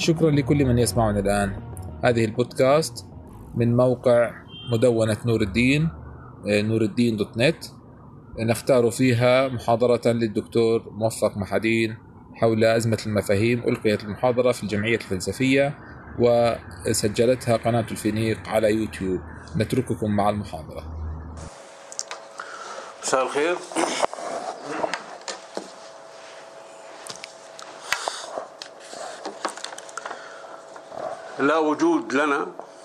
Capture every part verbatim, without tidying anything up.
شكرا لكل من يسمعنا الآن. هذه البودكاست من موقع مدونة نور الدين نور الدين دوت نت، نختار فيها محاضرة للدكتور موفق محدين حول أزمة المفاهيم. ألقيت المحاضرة في الجمعية الفلسفية وسجلتها قناة الفينيق على يوتيوب. نترككم مع المحاضرة. مساء الخير. لا وجود لنا،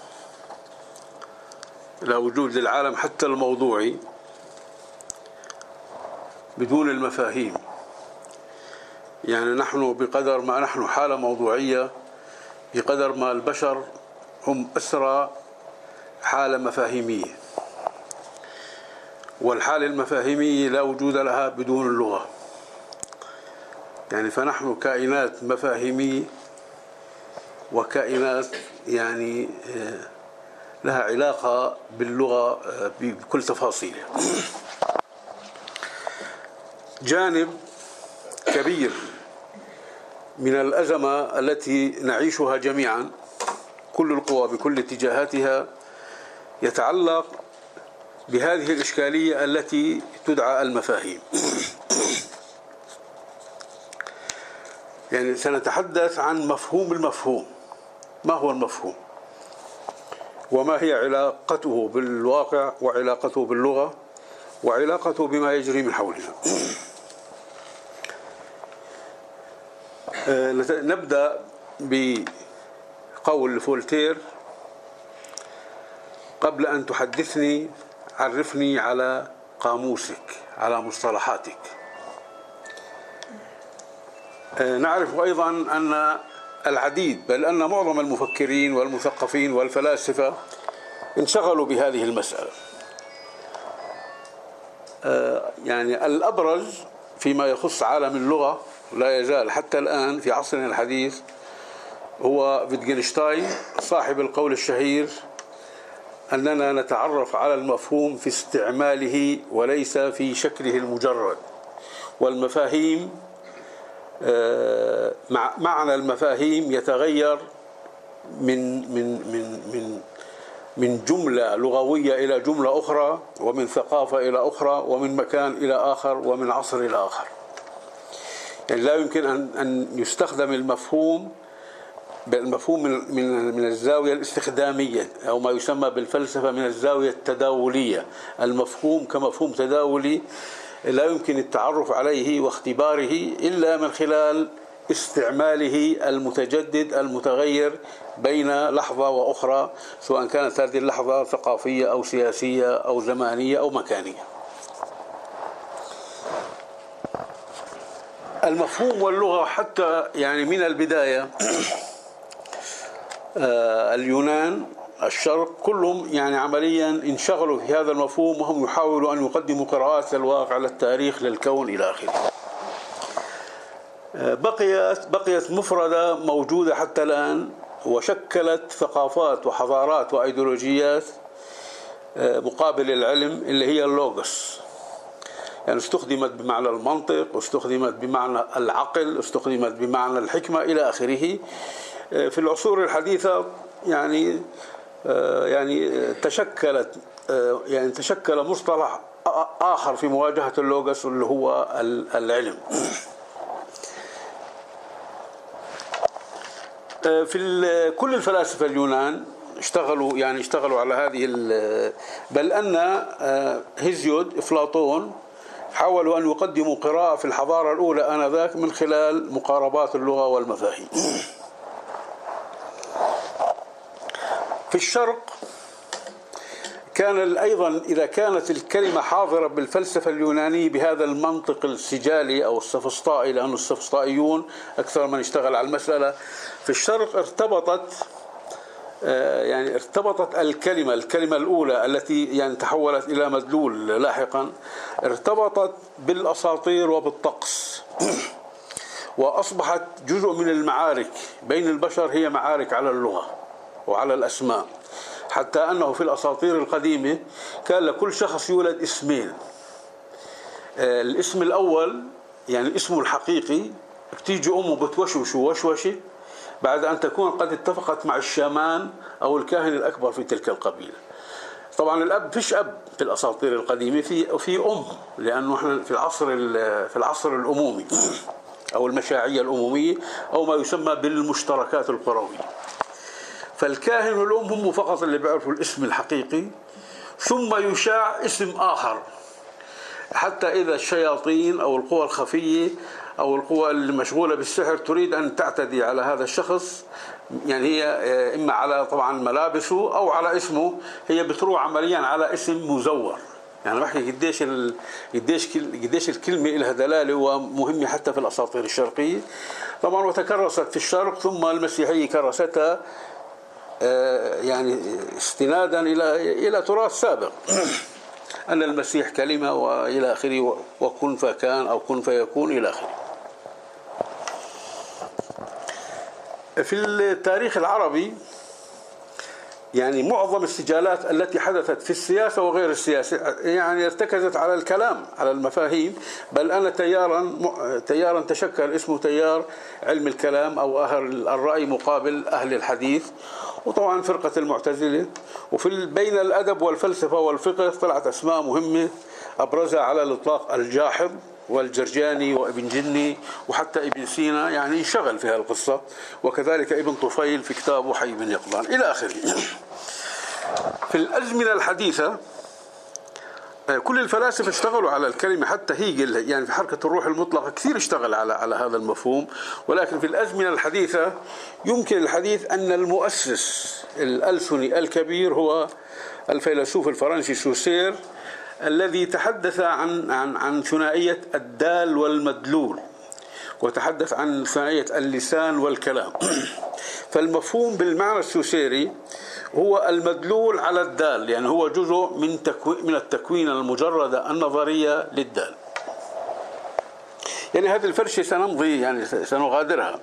لا وجود للعالم حتى الموضوعي بدون المفاهيم. يعني نحن بقدر ما نحن حالة موضوعية، بقدر ما البشر هم أسرى حالة مفاهيمية، والحالة المفاهيمية لا وجود لها بدون اللغة. يعني فنحن كائنات مفاهيمية وكائنات يعني لها علاقة باللغة بكل تفاصيلها. جانب كبير من الأزمة التي نعيشها جميعا كل القوى بكل اتجاهاتها يتعلق بهذه الإشكالية التي تدعى المفاهيم. يعني سنتحدث عن مفهوم المفهوم. ما هو المفهوم؟ وما هي علاقته بالواقع وعلاقته باللغة وعلاقته بما يجري من حولنا؟ نبدأ بقول فولتير: قبل أن تحدثني عرفني على قاموسك، على مصطلحاتك. نعرف أيضا أن العديد، بل أن معظم المفكرين والمثقفين والفلاسفة انشغلوا بهذه المسألة. يعني الأبرز فيما يخص عالم اللغة لا يزال حتى الآن في عصرنا الحديث هو فيتجنشتاين، صاحب القول الشهير أننا نتعرف على المفهوم في استعماله وليس في شكله المجرد. والمفاهيم معنى المفاهيم يتغير من من من من من جملة لغوية إلى جملة أخرى، ومن ثقافة إلى أخرى، ومن مكان إلى آخر، ومن عصر إلى آخر. يعني لا يمكن أن أن يستخدم المفهوم بالمفهوم من من من الزاوية الاستخدامية، أو ما يسمى بالفلسفة من الزاوية التداولية. المفهوم كمفهوم تداولي لا يمكن التعرف عليه واختباره إلا من خلال استعماله المتجدد المتغير بين لحظة وأخرى، سواء كانت هذه اللحظة ثقافية أو سياسية أو زمانية أو مكانية. المفهوم واللغة حتى يعني من البداية اليونان الشرق كلهم يعني عمليا انشغلوا في هذا المفهوم، وهم يحاولوا أن يقدموا قراءات للواقع، للتاريخ، للكون إلى آخره. بقيت بقيت مفردة موجودة حتى الآن، وشكلت ثقافات وحضارات وأيديولوجيات مقابل العلم، اللي هي اللوغوس. يعني استخدمت بمعنى المنطق، واستخدمت بمعنى العقل، واستخدمت بمعنى الحكمة إلى آخره. في العصور الحديثة يعني يعني تشكلت يعني تشكل مصطلح آخر في مواجهة اللوغوس اللي هو العلم. في كل الفلاسفة اليونان اشتغلوا يعني اشتغلوا على هذه، بل أن هيزيود أفلاطون حاولوا أن يقدموا قراءة في الحضارة الأولى آنذاك من خلال مقاربات اللغة والمفاهيم. في الشرق كان أيضا إذا كانت الكلمة حاضرة بالفلسفة اليونانية بهذا المنطق السجالي أو السفسطائي، لأن السفسطائيون أكثر من اشتغل على المسألة، في الشرق ارتبطت يعني ارتبطت الكلمة الكلمة الأولى التي يعني تحولت إلى مدلول لاحقا، ارتبطت بالأساطير وبالطقس، وأصبحت جزء من المعارك بين البشر هي معارك على اللغة وعلى الأسماء. حتى أنه في الأساطير القديمة كان لكل شخص يولد اسمين. الاسم الأول يعني اسمه الحقيقي، بتيجي أمه بتوشوش ووشوشة بعد أن تكون قد اتفقت مع الشامان أو الكاهن الأكبر في تلك القبيلة. طبعا الأب فيش أب في الأساطير القديمة، في في أم، لأنه احنا في العصر في العصر الأمومي أو المشاعية الأمومية أو ما يسمى بالمشتركات القروية. فالكاهن والأم هم فقط اللي بيعرفوا الاسم الحقيقي، ثم يشاع اسم آخر حتى إذا الشياطين أو القوى الخفية أو القوى المشغولة بالسحر تريد أن تعتدي على هذا الشخص، يعني هي إما على طبعا ملابسه أو على اسمه، هي بتروح عمليا على اسم مزور. يعني بحكي قديش ال... قديش قديش الكلمة لها دلالة ومهمة حتى في الأساطير الشرقية طبعا، وتكرست في الشرق ثم المسيحية كرستها يعني استنادا إلى إلى تراث سابق أن المسيح كلمة وإلى آخره، وكن فكان أو كن فيكون إلى آخره. في التاريخ العربي يعني معظم السجالات التي حدثت في السياسة وغير السياسة يعني ارتكزت على الكلام، على المفاهيم، بل أنا تيارا تيارا تشكل اسمه تيار علم الكلام أو أهل الرأي مقابل أهل الحديث، وطبعا فرقة المعتزلة. وفي بين الأدب والفلسفة والفقه طلعت أسماء مهمة أبرزها على الإطلاق الجاحظ والجرجاني وابن جني وحتى ابن سينا يعني انشغل في هذه القصة، وكذلك ابن طفيل في كتابه حي بن يقظان إلى آخره. في الأزمنة الحديثة كل الفلاسفة اشتغلوا على الكلمة، حتى هيجل يعني في حركة الروح المطلقة كثير اشتغل على على هذا المفهوم. ولكن في الأزمنة الحديثة يمكن الحديث أن المؤسس الألسني الكبير هو الفيلسوف الفرنسي سوسير، الذي تحدث عن عن عن ثنائية الدال والمدلول، وتحدث عن ثنائية اللسان والكلام. فالمفهوم بالمعنى السوسيري هو المدلول على الدال، يعني هو جزء من تكوين من التكوين المجردة النظرية للدال. يعني هذه الفرشة سنمضي يعني سنغادرها.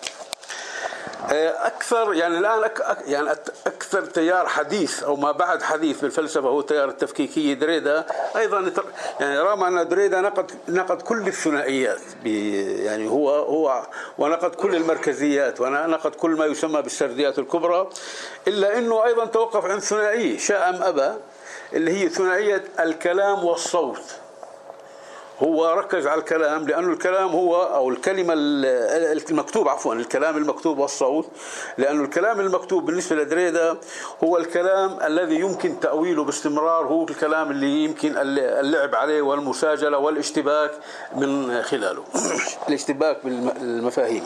أكثر يعني الآن أك يعني أكثر تيار حديث أو ما بعد حديث بالفلسفة هو تيار التفكيكية دريدا. أيضا يعني رغم أن دريدا نقد نقد كل الثنائيات، يعني هو هو ونقد كل المركزيات ونقد كل ما يسمى بالسرديات الكبرى، إلا أنه أيضا توقف عند ثنائية شاء أم أبى، اللي هي ثنائية الكلام والصوت. هو ركز على الكلام لأنه الكلام هو أو الكلمة المكتوب عفوا الكلام المكتوب والصوت، لأنه الكلام المكتوب بالنسبة لدريدا هو الكلام الذي يمكن تأويله باستمرار، هو الكلام اللي يمكن اللعب عليه والمساجلة والاشتباك من خلاله الاشتباك بالمفاهيم.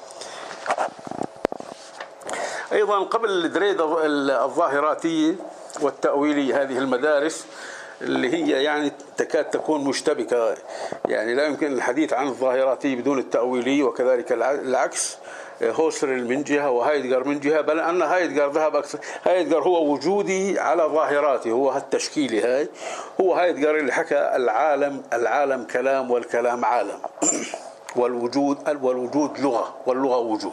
أيضا قبل دريدا الظاهراتية والتأويلية، هذه المدارس اللي هي يعني تكاد تكون مشتبكة، يعني لا يمكن الحديث عن الظاهراتي بدون التأويلي، وكذلك العكس، هوسرل من جهة وهايدغر من جهة، بل أن هايدغر ذهب أكثر. هايدغر هو وجودي على ظاهراتي، هو هالتشكيلي هاي، هو هايدغر اللي حكى العالم العالم كلام والكلام عالم والوجود والوجود لغة واللغة وجود.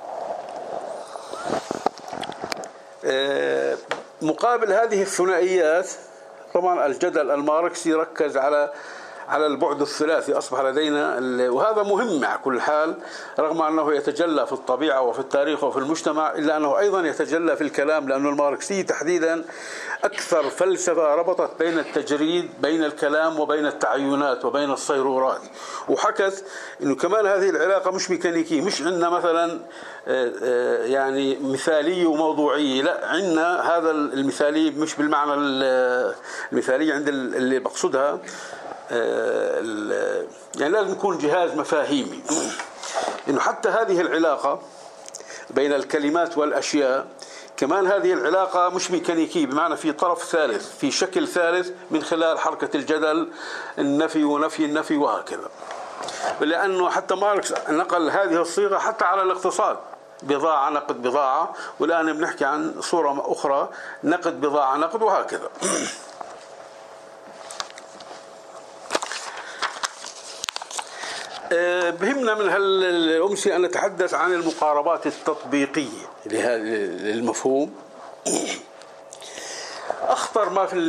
مقابل هذه الثنائيات طبعا الجدل الماركسي ركز على على البعد الثلاثي، أصبح لدينا وهذا مهم على كل حال، رغم أنه يتجلى في الطبيعة وفي التاريخ وفي المجتمع، إلا أنه أيضا يتجلى في الكلام، لأن الماركسية تحديدا أكثر فلسفة ربطت بين التجريد بين الكلام وبين التعينات وبين الصيرورات، وحكت إنه كمان هذه العلاقة مش ميكانيكية، مش عندنا مثلا يعني مثالية وموضوعية، لا عندنا هذا المثالية مش بالمعنى المثالية عند اللي بقصدها، يعني لازم يكون جهاز مفاهيمي، إنه حتى هذه العلاقة بين الكلمات والأشياء كمان هذه العلاقة مش ميكانيكية، بمعنى في طرف ثالث، في شكل ثالث من خلال حركة الجدل، النفي ونفي النفي وهكذا. لأنه حتى ماركس نقل هذه الصيغة حتى على الاقتصاد، بضاعة نقد بضاعة، والآن بنحكي عن صورة أخرى نقد بضاعة نقد وهكذا. بهمنا من هالأمسية أن نتحدث عن المقاربات التطبيقية لهذا المفهوم. أخطر ما في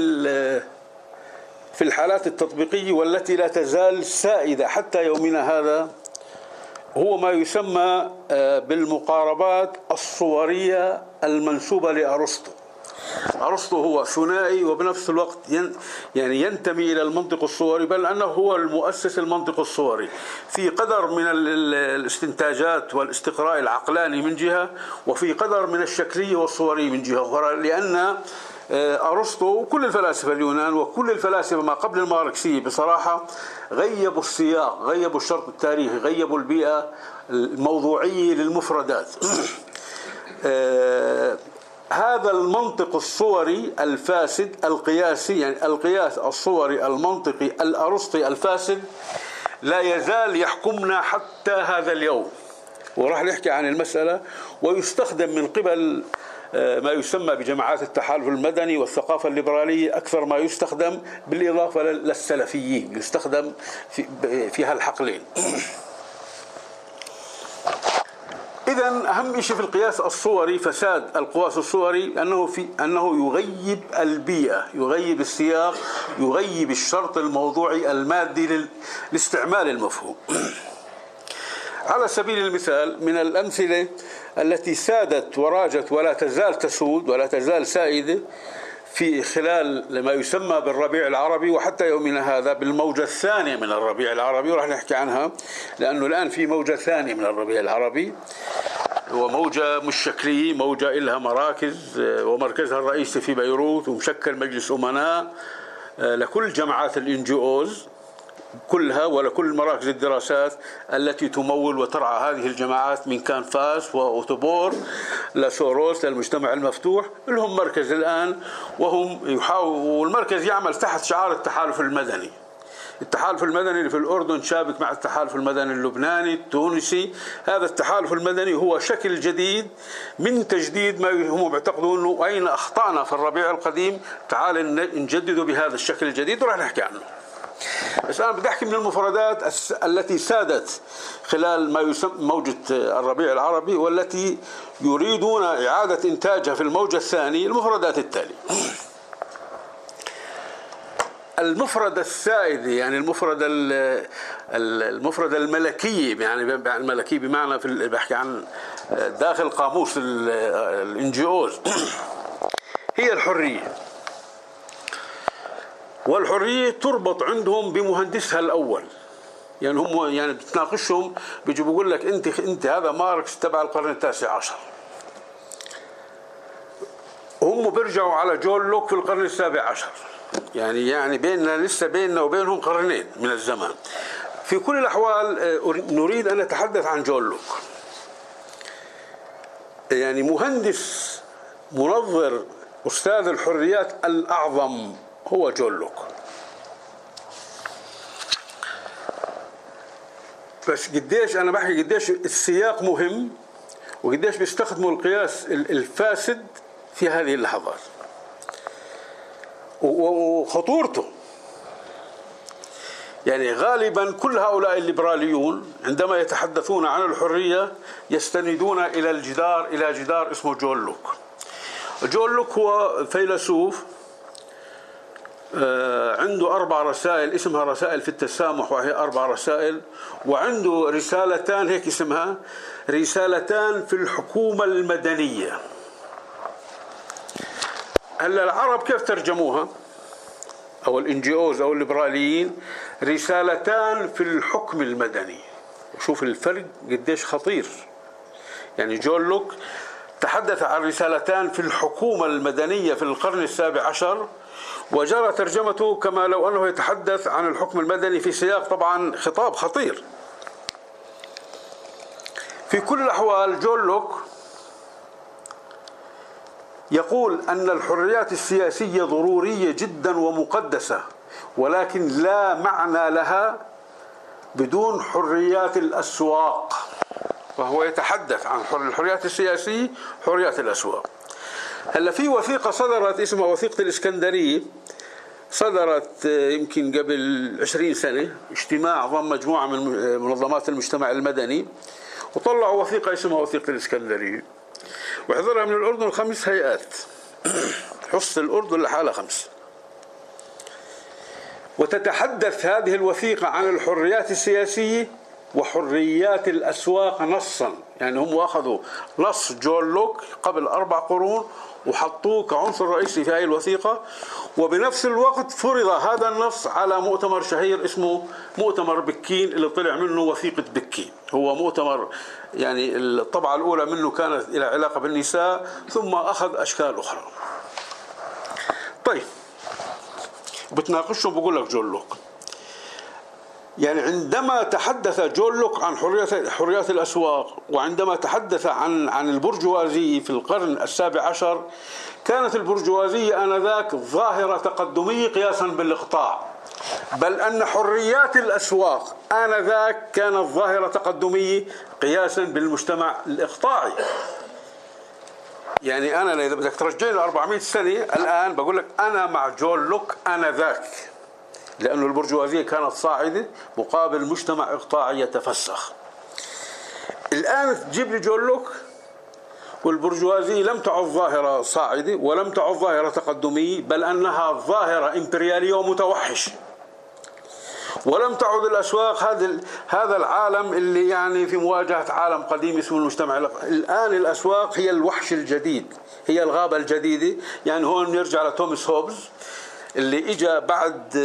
في الحالات التطبيقية والتي لا تزال سائدة حتى يومنا هذا هو ما يسمى بالمقاربات الصورية المنسوبة لأرسطو. أرسطو هو ثنائي وبنفس الوقت يعني ينتمي إلى المنطق الصوري، بل أنه هو المؤسس المنطق الصوري في قدر من الاستنتاجات والاستقراء العقلاني من جهة، وفي قدر من الشكلية والصوري من جهة أخرى. لأن أرسطو وكل الفلاسفة اليونان وكل الفلاسفة ما قبل الماركسية بصراحة غيبوا السياق، غيبوا الشرط التاريخي، غيبوا البيئة الموضوعية للمفردات. هذا المنطق الصوري الفاسد القياسي، يعني القياس الصوري المنطقي الأرسطي الفاسد لا يزال يحكمنا حتى هذا اليوم، وراح نحكي عن المسألة. ويستخدم من قبل ما يسمى بجماعات التحالف المدني والثقافة الليبرالية أكثر ما يستخدم، بالإضافة للسلفيين يستخدم في في هالحقلين. إذن أهم شيء في القياس الصوري، فساد القياس الصوري، أنه في أنه يغيب البيئة، يغيب السياق، يغيب الشرط الموضوعي المادي لاستعمال المفهوم. على سبيل المثال من الأمثلة التي سادت وراجت ولا تزال تسود ولا تزال سائدة في خلال ما يسمى بالربيع العربي، وحتى يومنا هذا بالموجة الثانية من الربيع العربي، وراح نحكي عنها لأنه الآن في موجة ثانية من الربيع العربي، وموجة مش شكلية، موجة إلها مراكز ومركزها الرئيسي في بيروت، ومشكل مجلس أمناء لكل جماعات الإن جي أوز كلها ولكل مراكز الدراسات التي تمول وترعى هذه الجماعات، من كان فاس وأوتوبور لسوروس للمجتمع المفتوح، لهم مركز الآن، وهم يحاولوا، والمركز يعمل تحت شعار التحالف المدني. التحالف المدني اللي في الأردن شابك مع التحالف المدني اللبناني التونسي. هذا التحالف المدني هو شكل جديد من تجديد ما هم بيعتقدوا أنه أين أخطأنا في الربيع القديم، تعال نجدده بهذا الشكل الجديد، وراح نحكي عنه. بس أنا بدي أحكي من المفردات التي سادت خلال ما يسمى موجة الربيع العربي، والتي يريدون إعادة إنتاجها في الموجة الثانية. المفردات التالية: المفردة السائدة، يعني المفردة المفردة الملكية، يعني الملكية بمعنى في بحكي عن داخل قاموس الإن جي أوز، هي الحرية. والحرية تربط عندهم بمهندسها الأول، يعني هم يعني بتناقشهم بيجي بيقول لك أنت أنت هذا ماركس تبع القرن التاسع عشر، هم بيرجعوا على جون لوك في القرن السابع عشر، يعني يعني بيننا لسه بيننا وبينهم قرنين من الزمان. في كل الأحوال نريد أن نتحدث عن جون لوك، يعني مهندس منظر أستاذ الحريات الأعظم هو جون لوك. بس قديش أنا بحكي قديش السياق مهم، وقديش بيستخدموا القياس الفاسد في هذه اللحظات وخطورته. يعني غالبا كل هؤلاء الليبراليون عندما يتحدثون عن الحرية يستندون إلى الجدار إلى جدار اسمه جون لوك. جون لوك هو فيلسوف عنده أربع رسائل اسمها رسائل في التسامح، وهي أربع رسائل، وعنده رسالتان هيك اسمها رسالتان في الحكومة المدنية. هلا العرب كيف ترجموها أو الإن جي أوز أو الليبراليين؟ رسالتان في الحكم المدني. شوف الفرق قديش خطير. يعني جون لوك تحدث عن رسالتان في الحكومة المدنية في القرن السابع عشر، وجرى ترجمته كما لو أنه يتحدث عن الحكم المدني في سياق طبعا خطاب خطير. في كل الأحوال جون لوك يقول أن الحريات السياسية ضرورية جدا ومقدسة، ولكن لا معنى لها بدون حريات الأسواق. وهو يتحدث عن الحريات السياسية، حريات الأسواق. هلا في وثيقة صدرت اسمها وثيقة الإسكندرية، صدرت يمكن قبل عشرين سنة، اجتماع ضم مجموعة من منظمات المجتمع المدني وطلعوا وثيقة اسمها وثيقة الإسكندرية، وحضرها من الأردن خمس هيئات، حص الأردن لحالها خمس. وتتحدث هذه الوثيقة عن الحريات السياسية وحريات الأسواق نصا. يعني هم أخذوا نص جون لوك قبل أربع قرون وحطوه كعنصر رئيسي في هذه الوثيقة، وبنفس الوقت فرض هذا النص على مؤتمر شهير اسمه مؤتمر بكين اللي طلع منه وثيقة بكين. هو مؤتمر يعني الطبعة الأولى منه كانت إلى علاقة بالنساء، ثم أخذ أشكال أخرى. طيب بتناقشهم بقول لك جون لوك، يعني عندما تحدث جون لوك عن حريات حريات الأسواق، وعندما تحدث عن عن البرجوازية في القرن السابع عشر، كانت البرجوازية آنذاك ظاهرة تقدمية قياسا بالإقطاع، بل أن حريات الأسواق آنذاك كانت ظاهرة تقدمية قياسا بالمجتمع الإقطاعي. يعني أنا إذا بدك ترجعني أربعمئة سنة الآن بقول لك أنا مع جون لوك آنذاك، لأن البرجوازية كانت صاعدة مقابل مجتمع إقطاعي يتفسخ. الآن تجيب لي جون لوك والبرجوازية لم تعد ظاهرة صاعدة ولم تعد ظاهرة تقدمية، بل أنها ظاهرة إمبريالية ومتوحشة، ولم تعد الأسواق هذا هذا العالم اللي يعني في مواجهة عالم قديم اسمه المجتمع. الآن الأسواق هي الوحش الجديد، هي الغابة الجديدة. يعني هون نرجع لتوماس هوبز اللي اجى بعد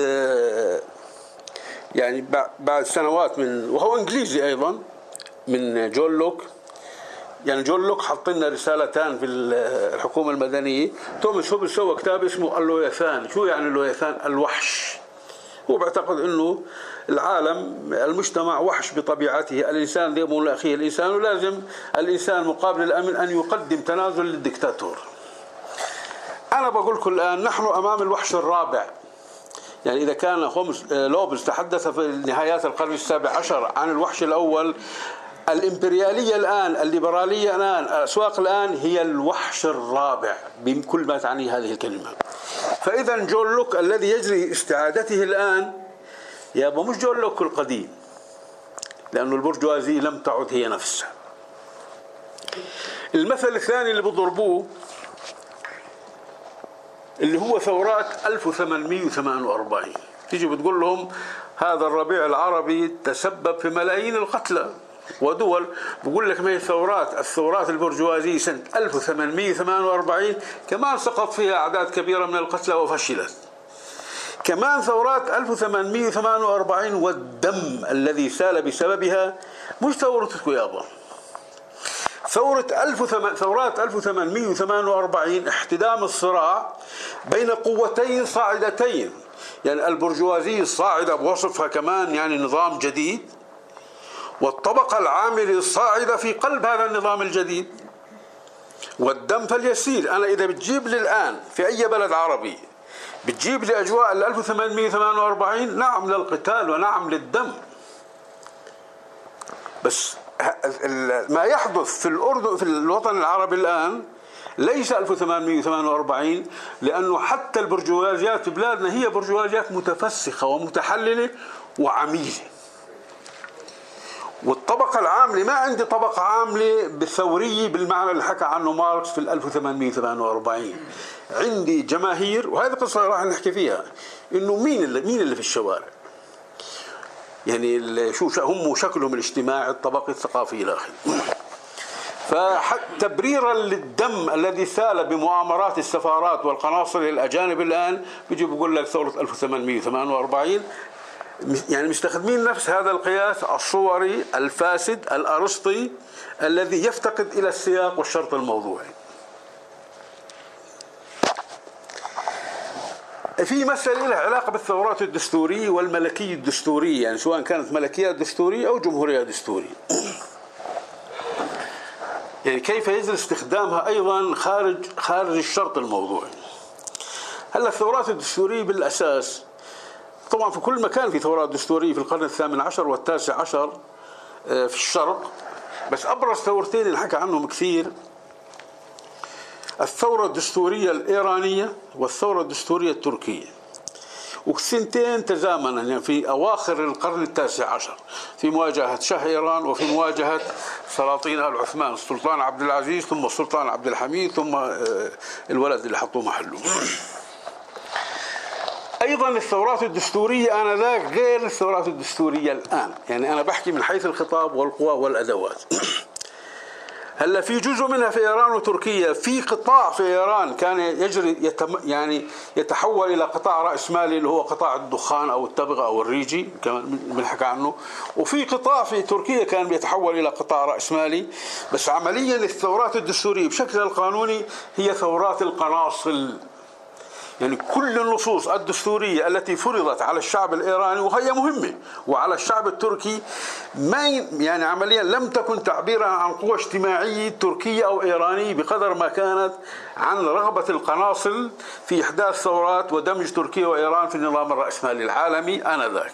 يعني بعد سنوات من، وهو انجليزي ايضا، من جون لوك. يعني جون لوك حط لنا رسالتان في الحكومه المدنيه. توماس هوبز سوى كتاب اسمه اللويثان. شو يعني اللويثان؟ الوحش. هو بيعتقد انه العالم المجتمع وحش بطبيعته، الانسان ذئب لاخيه الانسان، ولازم الانسان مقابل الامن ان يقدم تنازل للدكتاتور. أنا بقول لكم الآن نحن أمام الوحش الرابع. يعني إذا كان هومز لوبز تحدث في نهايات القرن السابع عشر عن الوحش الأول، الإمبريالية الآن، الليبرالية الآن، الأسواق الآن هي الوحش الرابع بكل ما تعنيه هذه الكلمة. فإذا جون لوك الذي يجري استعادته الآن يابا مش جون لوك القديم، لأن البرجوازية لم تعد هي نفسها. المثل الثاني اللي بضربوه اللي هو ثورات ألف وثمانمئة وثمانية وأربعين. تيجي بتقول لهم هذا الربيع العربي تسبب في ملايين القتلى ودول، بقول لك ما هي الثورات الثورات البرجوازية سنة ألف وثمانمئة وثمانية وأربعين كمان سقط فيها أعداد كبيرة من القتلى وفشلت. كمان ثورات ألف وثمانمئة وثمانية وأربعين والدم الذي سال بسببها مش ثورتكم يابا. ثورة ألف وثمان... ثورات ألف وثمانمئة وثمانية وأربعين احتدام الصراع بين قوتين صاعدتين، يعني البرجوازية الصاعدة بوصفها كمان يعني نظام جديد، والطبقة العاملة الصاعدة في قلب هذا النظام الجديد. والدم فليسيل. أنا إذا بتجيب لي الآن في أي بلد عربي بتجيب لي أجواء ال ألف وثمانمئة وثمانية وأربعين، نعم للقتال ونعم للدم. بس ما يحدث في الأردن في الوطن العربي الآن ليس ألف وثمانمئة وثمانية وأربعين، لأنه حتى البرجوازيات في بلادنا هي برجوازيات متفسخة ومتحللة وعميلة. والطبقة العاملة ما عندي طبقة عاملة بالثورية بالمعنى اللي حكى عنه ماركس في ألف وثمانمئة وثمانية وأربعين. عندي جماهير، وهذه قصة راح نحكي فيها، إنه مين اللي مين اللي في الشوارع، يعني شو هم شكلهم الاجتماعي الطبقي الثقافي إلى آخره. فتبريرا للدم الذي سال بمؤامرات السفارات والقناصل الأجانب الآن بيجي بيقول لك ثورة ألف وثمانمئة وثمانية وأربعين. يعني مستخدمين نفس هذا القياس الصوري الفاسد الأرسطي الذي يفتقد إلى السياق والشرط الموضوعي. في مسألة لها علاقة بالثورات الدستورية والملكية الدستورية، يعني سواء كانت ملكية دستورية أو جمهورية دستورية، يعني كيف يجري استخدامها أيضا خارج خارج الشرط الموضوعي. هلا الثورات الدستورية بالأساس طبعا في كل مكان في ثورات دستورية، في القرن الثامن عشر والتاسع عشر في الشرق، بس أبرز ثورتين اللي حكى عنهم كثير الثورة الدستورية الإيرانية والثورة الدستورية التركية، وسنتين تزامنا يعني في أواخر القرن التاسع عشر في مواجهة شاه إيران وفي مواجهة سلاطين آل عثمان، السلطان عبد العزيز ثم السلطان عبد الحميد ثم الولد اللي حطوه محله. أيضا الثورات الدستورية آنذاك غير الثورات الدستورية الآن، يعني أنا بحكي من حيث الخطاب والقوى والأدوات. هلا في جزء منها في إيران وتركيا، في قطاع في إيران كان يجري يتم يعني يتحول إلى قطاع رأسمالي اللي هو قطاع الدخان أو التبغ أو الريجي كمان بنحكي عنه، وفي قطاع في تركيا كان بيتحول إلى قطاع رأسمالي. بس عمليا الثورات الدستورية بشكلها القانوني هي ثورات القناصل، يعني كل النصوص الدستورية التي فرضت على الشعب الإيراني وهي مهمة وعلى الشعب التركي ما يعني عمليا لم تكن تعبيرا عن قوة اجتماعية تركية أو إيرانية بقدر ما كانت عن رغبة القناصل في إحداث ثورات ودمج تركيا وإيران في النظام الرأسمالي العالمي آنذاك.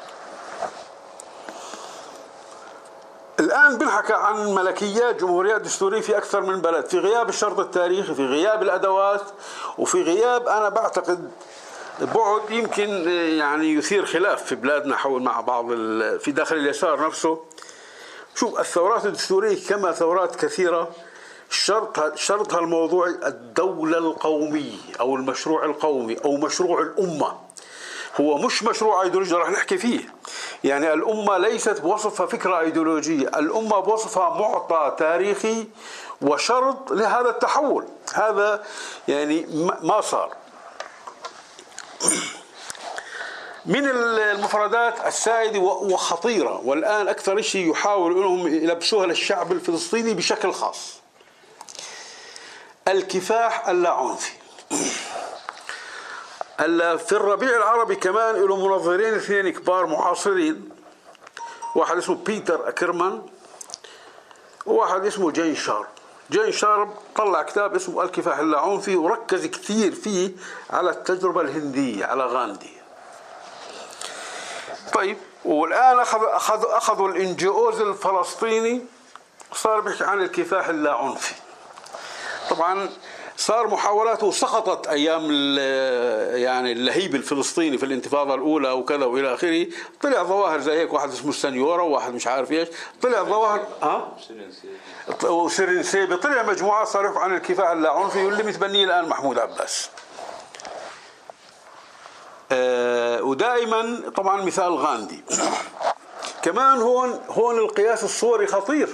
الآن بنحكى عن ملكيات جمهوريات دستورية في أكثر من بلد، في غياب الشرط التاريخي، في غياب الأدوات، وفي غياب أنا بعتقد بعد يمكن يعني يثير خلاف في بلادنا حول مع بعض في داخل اليسار نفسه. شوف الثورات الدستورية كما ثورات كثيرة شرطها شرطها الموضوع الدولة القومية أو المشروع القومي أو مشروع الأمة، هو مش مشروع ايديولوجي رح نحكي فيه. يعني الأمة ليست بوصفها فكرة ايديولوجية، الأمة بوصفها معطى تاريخي وشرط لهذا التحول. هذا يعني ما صار. من المفردات السائدة وخطيرة والآن أكثر شيء يحاول أنهم يلبسوها للشعب الفلسطيني بشكل خاص، الكفاح اللاعنفي. في الربيع العربي كمان له منظرين اثنين كبار معاصرين، واحد اسمه بيتر أكرمان وواحد اسمه جين شارب. جين شارب طلع كتاب اسمه الكفاح اللاعنفي وركز كثير فيه على التجربة الهندية على غاندي. طيب والآن أخذ أخذ أخذوا الإنجيوز الفلسطيني صار بيحكي عن الكفاح اللاعنفي. طبعا صار محاولاته سقطت ايام يعني اللهيب الفلسطيني في الانتفاضه الاولى وكذا والى اخره، طلع ظواهر زي هيك، واحد اسمه السنيورا وواحد مش عارف ايش، طلع ظواهر ها وسرنسيبي، طلع مجموعات صار يحكوا عن الكفاح اللاعنفي واللي متبنيه الان محمود عباس. آه ودائما طبعا مثال غاندي. كمان هون هون القياس الصوري خطير،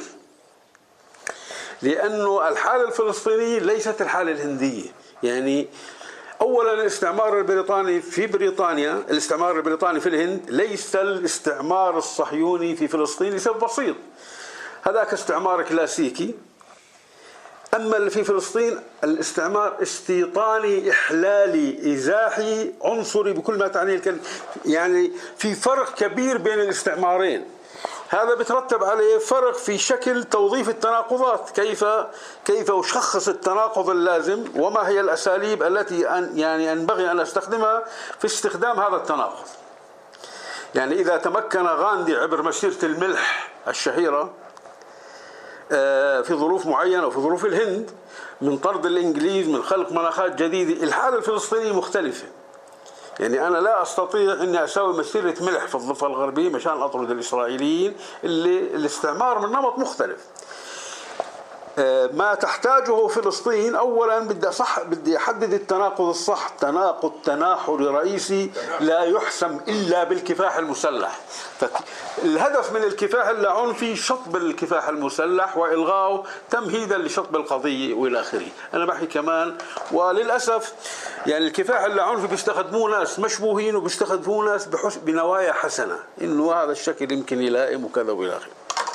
لأنه الحالة الفلسطينية ليست الحالة الهندية. يعني أولا الاستعمار البريطاني في بريطانيا، الاستعمار البريطاني في الهند ليس الاستعمار الصهيوني في فلسطين لسبب بسيط، هذاك استعمار كلاسيكي. أما اللي في فلسطين الاستعمار استيطاني إحلالي إزاحي عنصري بكل ما تعنيه الكلمة، يعني في فرق كبير بين الاستعمارين. هذا بترتب عليه فرق في شكل توظيف التناقضات، كيف كيف أشخص التناقض اللازم وما هي الأساليب التي أن يعني ينبغي أن أستخدمها في استخدام هذا التناقض. يعني إذا تمكن غاندي عبر مسيرة الملح الشهيرة في ظروف معينة وفي ظروف الهند من طرد الإنجليز من خلق مناخات جديدة، الحالة الفلسطينية مختلفة. يعني أنا لا أستطيع أني أسوي مسيرة ملح في الضفة الغربية مشان أطرد الإسرائيليين اللي الاستعمار من نمط مختلف. ما تحتاجه فلسطين أولا بدي صح بدي أحدد التناقض الصح، تناقض تناحري رئيسي لا يحسم إلا بالكفاح المسلح. الهدف من الكفاح اللاعنفي شطب الكفاح المسلح وإلغاؤه تمهيدا لشطب القضية وإلى آخره. أنا بحكي كمان وللأسف يعني الكفاح اللاعنفي بيستخدموه ناس مشبوهين وبيستخدموه ناس بنوايا حسنة إنه هذا الشكل يمكن يلائم وكذا وإلى آخره.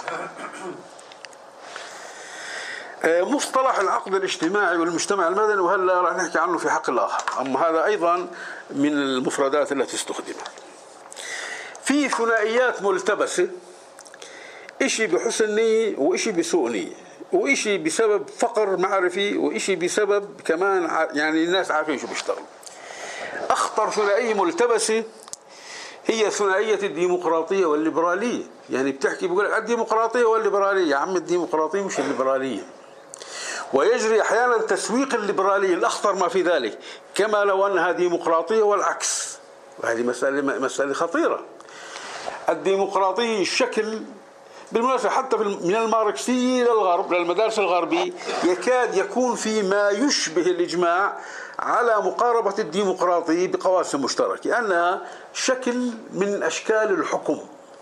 مصطلح العقد الاجتماعي والمجتمع المدني وهلا راح نحكي عنه في حق الآخر، أما هذا أيضا من المفردات التي استخدمت. في ثنائيات ملتبسة، إشي بحسن نية وإشي بسوء نية وإشي بسبب فقر معرفي وإشي بسبب كمان يعني الناس عارفين شو بيشتغلوا. أخطر ثنائية ملتبسة هي ثنائية الديمقراطية والليبرالية. يعني بتحكي بيقول لك الديمقراطية والليبرالية، يا عم الديمقراطية مش الليبرالية. ويجري أحيانا تسويق الليبرالية، الأخطر ما في ذلك، كما لو أنها ديمقراطية والعكس، وهذه مسألة مسألة خطيرة. الديمقراطية الشكل بالمناسبة حتى من الماركسية للغرب للمدارس الغربية يكاد يكون في ما يشبه الإجماع على مقاربة الديمقراطية بقواسم مشتركة، أنها شكل من أشكال الحكم،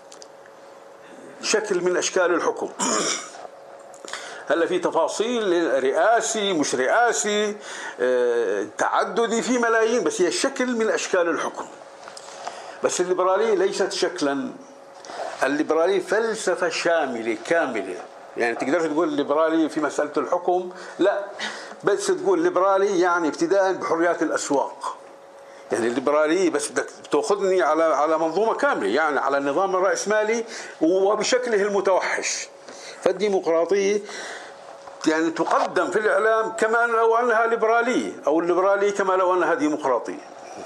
شكل من أشكال الحكم. هلا في تفاصيل رئاسي مش رئاسي تعددي في ملايين، بس هي شكل من أشكال الحكم. بس الليبرالية ليست شكلا، الليبرالية فلسفة شاملة كاملة. يعني تقدر تقول الليبرالية في مسألة الحكم لا، بس تقول الليبرالية يعني ابتداء بحريات الأسواق. يعني الليبرالية بس بدك تأخذني على على منظومة كاملة، يعني على النظام الرأسمالي وبشكله المتوحش. فالديمقراطية يعني تقدم في الإعلام كما لو أنها ليبرالية، أو الليبرالية كما لو أنها ديمقراطية.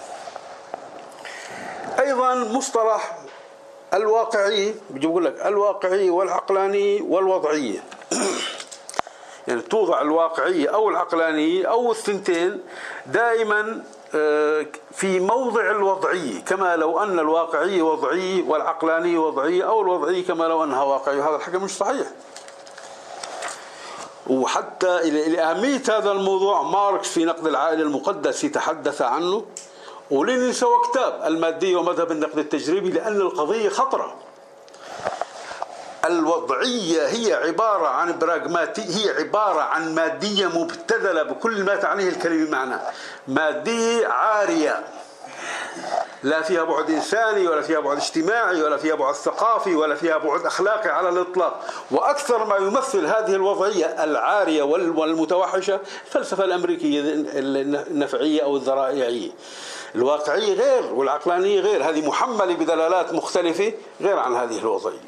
أيضا مصطلح الواقعية، بدي أقول لك الواقعية والعقلانية والوضعية. يعني توضع الواقعية أو العقلانية أو الثنتين دائما في موضع الوضعية، كما لو أن الواقعية وضعية والعقلانية وضعية، أو الوضعية كما لو أنها واقعية. وهذا الحكي مش صحيح. وحتى لأهمية هذا الموضوع ماركس في نقد العائلة المقدس يتحدث عنه، ولينين سوى كتاب المادية ومذهب النقد التجريبي، لأن القضية خطرة. الوضعية هي عبارة عن براغماتي، هي عبارة عن مادية مبتذلة بكل ما تعنيه الكلمة معنى، مادية عارية لا فيها بعد إنساني ولا فيها بعد اجتماعي ولا فيها بعد ثقافي ولا فيها بعد أخلاقي على الإطلاق. وأكثر ما يمثل هذه الوضعية العارية والمتوحشة الفلسفة الأمريكية النفعية أو الذرائعية. الواقعية غير والعقلانية غير، هذه محملة بدلالات مختلفة غير عن هذه الوضعية.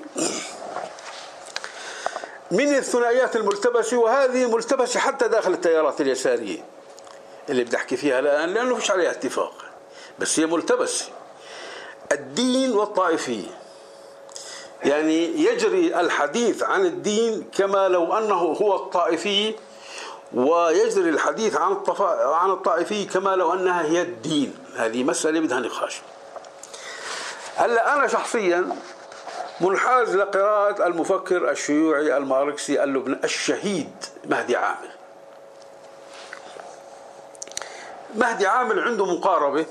من الثنائيات الملتبسة، وهذه ملتبسة حتى داخل التيارات اليسارية اللي بدي أحكي فيها الآن لأنه فيش عليها اتفاق، بس هي ملتبسة، الدين والطائفية. يعني يجري الحديث عن الدين كما لو أنه هو الطائفية، ويجري الحديث عن عن الطائفية كما لو أنها هي الدين. هذه مسألة بدها نقاش. هلا أنا شخصيا منحاز لقراءة المفكر الشيوعي الماركسي اللبناني الشهيد مهدي عامر. مهدي عامر عنده مقاربة،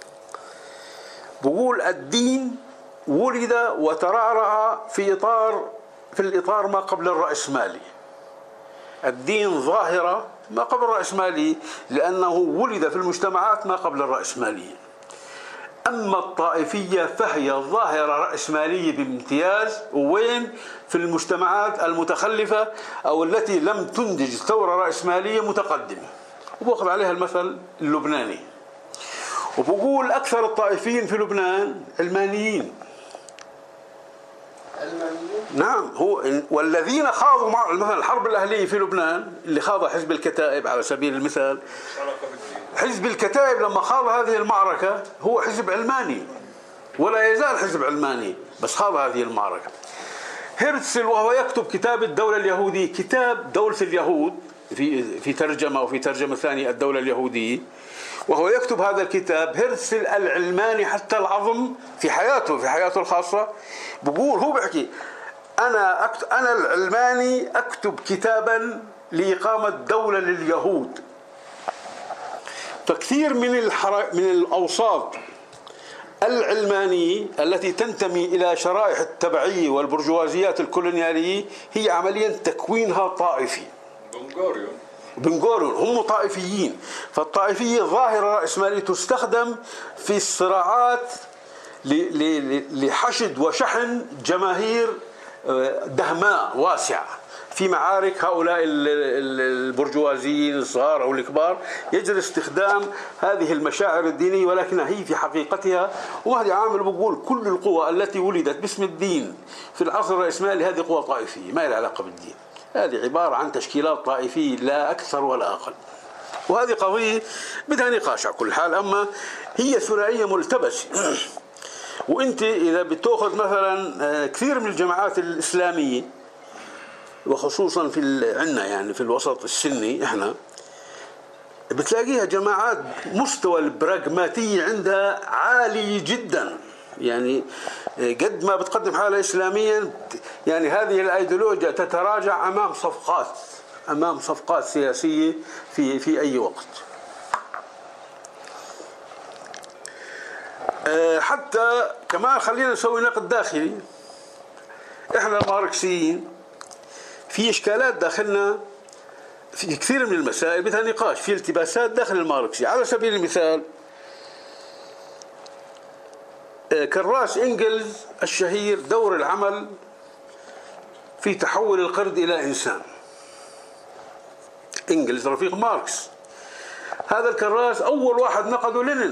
بقول الدين ولد وترعرع في إطار في الإطار ما قبل الرأسمالي. الدين ظاهرة ما قبل الرأسمالي لأنه ولد في المجتمعات ما قبل الرأسمالية. أما الطائفية فهي ظاهرة رأسمالية بامتياز، وين؟ في المجتمعات المتخلفة أو التي لم تنتج ثورة رأسمالية متقدمة. وبأخذ عليها المثل اللبناني. وبقول أكثر الطائفيين في لبنان علمانيين. نعم، هو والذين خاضوا مع مثلا الحرب الأهلية في لبنان اللي خاضها حزب الكتائب على سبيل المثال. حزب الكتائب لما خاض هذه المعركة هو حزب علماني ولا يزال حزب علماني، بس خاض هذه المعركة. هرتزل وهو يكتب كتاب الدولة اليهودية، كتاب دولة اليهود في في ترجمة وفي ترجمة ثانية الدولة اليهودية، وهو يكتب هذا الكتاب هرتزل العلماني حتى العظم في حياته في حياته الخاصة، بقول هو بيحكي أنا أكتب أنا العلماني أكتب كتابا لإقامة دولة لليهود. فكثير من الحر... من الأوساط العلمانية التي تنتمي إلى شرائح التبعية والبرجوازيات الكولونيالية هي عمليا تكوينها طائفي. بنغوريون بنغوريون هم طائفيين. فالطائفية ظاهرة رأسمالية تستخدم في الصراعات لحشد وشحن جماهير دهماء واسعة في معارك هؤلاء البرجوازيين الصغار أو الكبار. يجري استخدام هذه المشاعر الدينية، ولكنها هي في حقيقتها، ومهدي عامر بيقول كل القوى التي ولدت باسم الدين في العصر الرأسمالي هذه قوى طائفية ما لها علاقة بالدين، هذه عبارة عن تشكيلات طائفية لا أكثر ولا أقل. وهذه قضية بدها نقاش على كل حال. أما هي ثنائية ملتبسة. وانت اذا بتاخذ مثلا كثير من الجماعات الاسلاميه وخصوصا في عندنا يعني في الوسط السني احنا بتلاقيها جماعات مستوى البراغماتيه عندها عالي جدا يعني قد ما بتقدم حالة إسلاميا يعني هذه الأيديولوجيا تتراجع أمام صفقات أمام صفقات سياسية في في أي وقت. حتى كمان خلينا نسوي نقد داخلي. إحنا الماركسيين في إشكالات داخلنا في كثير من المسائل بدها نقاش، في التباسات داخل الماركسية. على سبيل المثال كراس إنجلز الشهير دور العمل في تحول القرد إلى إنسان. إنجلز رفيق ماركس، هذا الكراس أول واحد نقده لينين،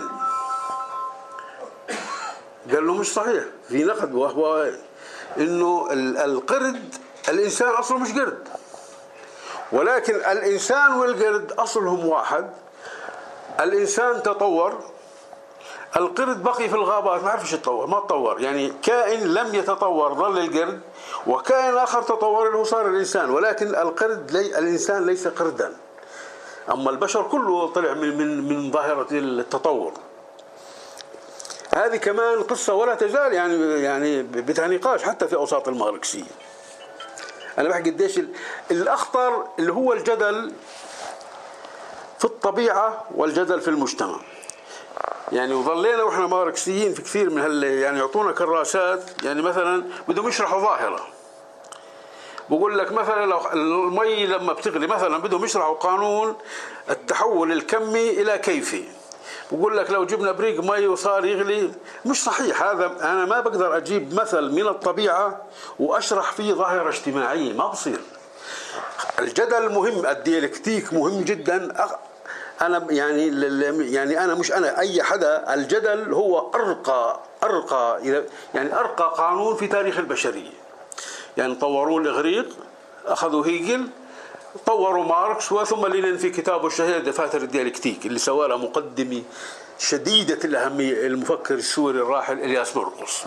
قال له مش صحيح، في نقد وهو إنه القرد الإنسان أصله مش قرد، ولكن الإنسان والقرد أصلهم واحد. الإنسان تطور، القرد بقي في الغابات ما عرفش يتطور، ما تطور، يعني كائن لم يتطور ظل القرد، وكائن آخر تطور اللي هو صار الإنسان، ولكن القرد لي الإنسان ليس قردا. أما البشر كله طلع من من من ظاهرة التطور. هذه كمان قصة ولا تزال يعني يعني بدها نقاش حتى في أوساط الماركسية. أنا بحكي قديش الأخطر اللي هو الجدل في الطبيعة والجدل في المجتمع. يعني وظلينا واحنا ماركسيين في كثير من هال يعني يعطونا كراسات، يعني مثلا بدهم يشرحوا ظاهرة، بقول لك مثلا لو المي لما بتغلي مثلا بدهم يشرحوا قانون التحول الكمي إلى كيفي، بقول لك لو جبنا بريق مي وصار يغلي، مش صحيح هذا. أنا ما بقدر أجيب مثل من الطبيعة وأشرح فيه ظاهرة اجتماعية، ما بصير. الجدل مهم، الديالكتيك مهم جدا. أنا يعني يعني أنا مش أنا أي حدا، الجدل هو أرقى أرقى يعني أرقى قانون في تاريخ البشرية. يعني طوروا الإغريق، أخذوا هيجل، طوروا ماركس، وثم لينين في كتابه الشهير دفاتر الديالكتيك اللي سوى لها مقدمة شديدة الأهمية المفكر السوري الراحل إلياس مرقس.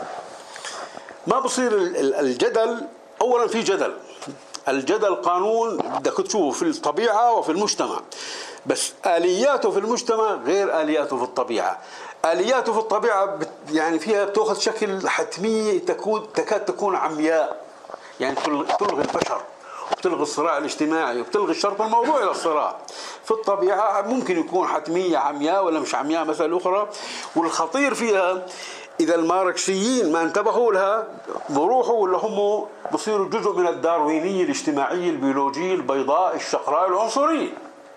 ما بصير الجدل. أولا في جدل، الجدل قانون بدك تشوفه في الطبيعة وفي المجتمع، بس آلياته في المجتمع غير آلياته في الطبيعة. آلياته في الطبيعة يعني فيها بتأخذ شكل حتمية تكون تكاد تكون عمياء، يعني تلغي البشر وبتلغي الصراع الاجتماعي وبتلغي الشرط الموضوعي للصراع. في الطبيعة ممكن يكون حتمية عمياء ولا مش عمياء مسألة أخرى. والخطير فيها إذا الماركسيين ما انتبهوا لها بروحوا ولا هم بصيروا جزء من الداروينية الاجتماعية البيولوجية البيضاء الشقراء العنصرية.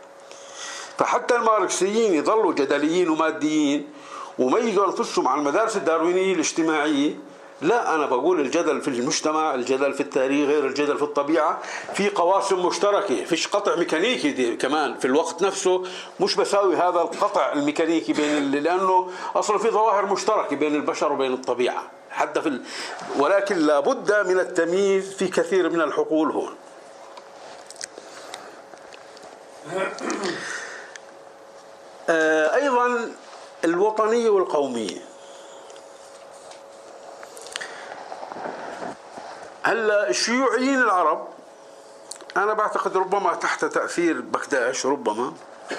فحتى الماركسيين يظلوا جدليين وماديين وما يجوا ينفسوا مع المدارس الداروينية الاجتماعية. لا، أنا بقول الجدل في المجتمع، الجدل في التاريخ غير الجدل في الطبيعة، في قواسم مشتركة، فيش قطع ميكانيكي دي كمان في الوقت نفسه. مش بساوي هذا القطع الميكانيكي بين، لأنه أصلا في ظواهر مشتركة بين البشر وبين الطبيعة حتى في ال... ولكن لابد من التمييز في كثير من الحقول هون. أيضا الوطنية والقومية. هلا الشيوعيين العرب أنا بعتقد ربما تحت تأثير بكداش، ربما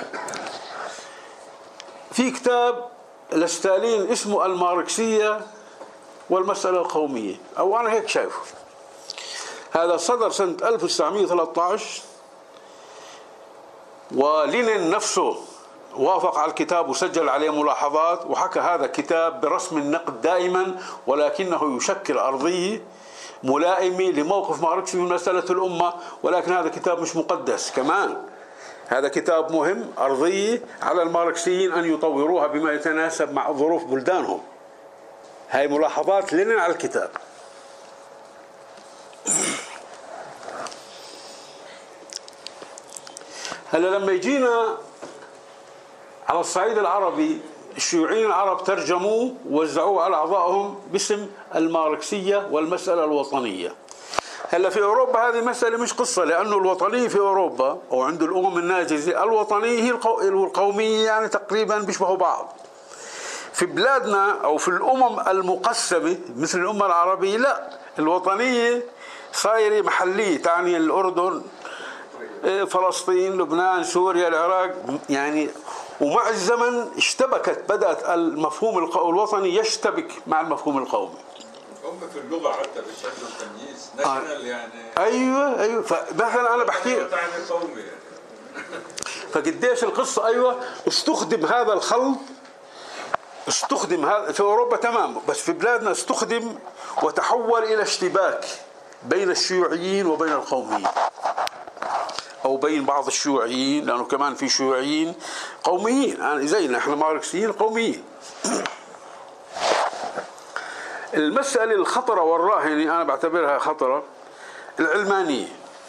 في كتاب لستالين اسمه الماركسية والمسألة القومية، أو أنا هيك شايفه. هذا صدر سنة ألف وتسعمئة وثلاثة عشر، ولينين نفسه وافق على الكتاب وسجل عليه ملاحظات وحكى هذا الكتاب برسم النقد دائما، ولكنه يشكل أرضية ملائمة لموقف ماركسي من مسألة الأمة. ولكن هذا كتاب مش مقدس كمان، هذا كتاب مهم، أرضية على الماركسيين أن يطوروها بما يتناسب مع ظروف بلدانهم. هاي ملاحظات لينين على الكتاب. هلا لما يجينا على الصعيد العربي، الشيوعيين العرب ترجموه ووزعوه على أعضائهم باسم الماركسية والمسألة الوطنية. هلا في أوروبا هذه مسألة مش قصة، لأنه الوطنية في أوروبا أو عند الأمم الناجزة الوطنية هي القومية، يعني تقريبا بيشبهوا بعض. في بلادنا أو في الأمم المقسمة مثل الأمة العربية لا، الوطنية صايرة محلية، تعني الأردن، فلسطين، لبنان، سوريا، العراق، يعني ومع الزمن اشتبكت، بدأت المفهوم الوطني يشتبك مع المفهوم القومي. هم في اللغة حتى بيستخدموا تمييز ناشونال يعني. ايوه ايوه فمثلا انا بحكي قومي. فقديش القصة ايوه استخدم هذا الخلط، استخدم هذا في اوروبا تمام، بس في بلادنا استخدم وتحول الى اشتباك بين الشيوعيين وبين القوميين، او بين بعض الشيوعيين، لانه كمان في شيوعيين قوميين يعني زينا احنا ماركسيين قوميين. المسألة الخطرة والراهنة أنا بعتبرها خطرة، العلمانية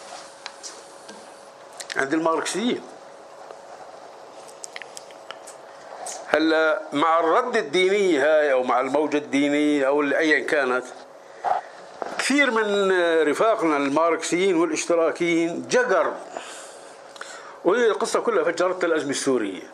عند الماركسيين. هلا مع الرد الديني هاي أو مع الموجة الدينية أو أيا كانت، كثير من رفاقنا الماركسيين والاشتراكيين جقر، وهي القصة كلها فجرت الأزمة السورية.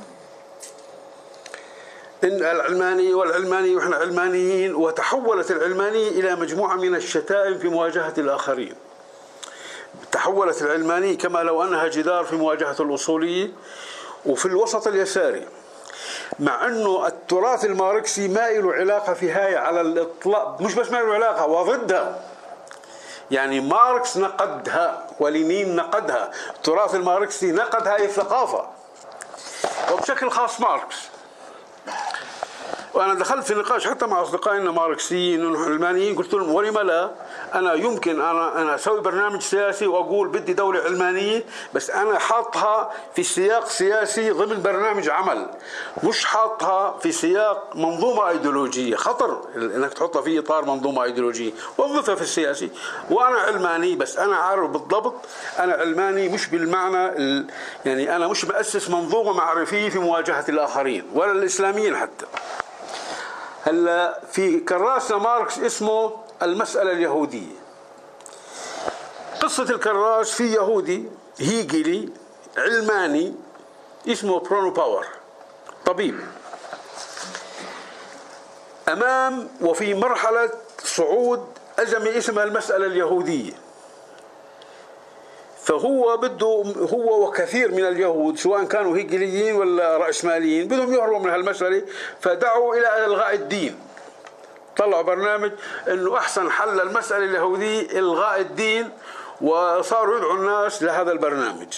إن العلماني والعلماني وإحنا علمانيين، وتحولت العلمانية إلى مجموعة من الشتائم في مواجهة الآخرين. تحولت العلمانية كما لو أنها جدار في مواجهة الأصولية وفي الوسط اليساري، مع أنه التراث الماركسي ما له علاقة في هاي على الإطلاق، مش بس ما له علاقة وضدها. يعني ماركس نقدها ولينين نقدها، التراث الماركسي نقد هاي الثقافة وبشكل خاص ماركس. وأنا دخلت في نقاش حتى مع أصدقائنا ماركسيين وعلمانيين، قلت لهم ولم لا، أنا يمكن أنا أنا أسوي برنامج سياسي وأقول بدي دولة علمانية، بس أنا حاطها في سياق سياسي ضمن برنامج عمل، مش حاطها في سياق منظومة أيديولوجية. خطر إنك تحطها في إطار منظومة أيديولوجية، وظفها في السياسي. وأنا علماني، بس أنا عارف بالضبط أنا علماني مش بالمعنى ال... يعني أنا مش مؤسس منظومة معرفية في مواجهة الآخرين ولا الإسلاميين حتى. هلا في كراس ماركس اسمه المسألة اليهودية. قصة الكراس في يهودي هيجلي علماني اسمه برونو باور، طبيب، أمام وفي مرحلة صعود أزمة اسمها المسألة اليهودية. فهو بده، هو وكثير من اليهود سواء كانوا هيجليين ولا رأسماليين بدهم يهربوا من هالمسألة، فدعوا إلى إلغاء الدين. طلعوا برنامج إنه أحسن حل المسألة اليهودية إلغاء الدين، وصاروا يدعوا الناس لهذا البرنامج.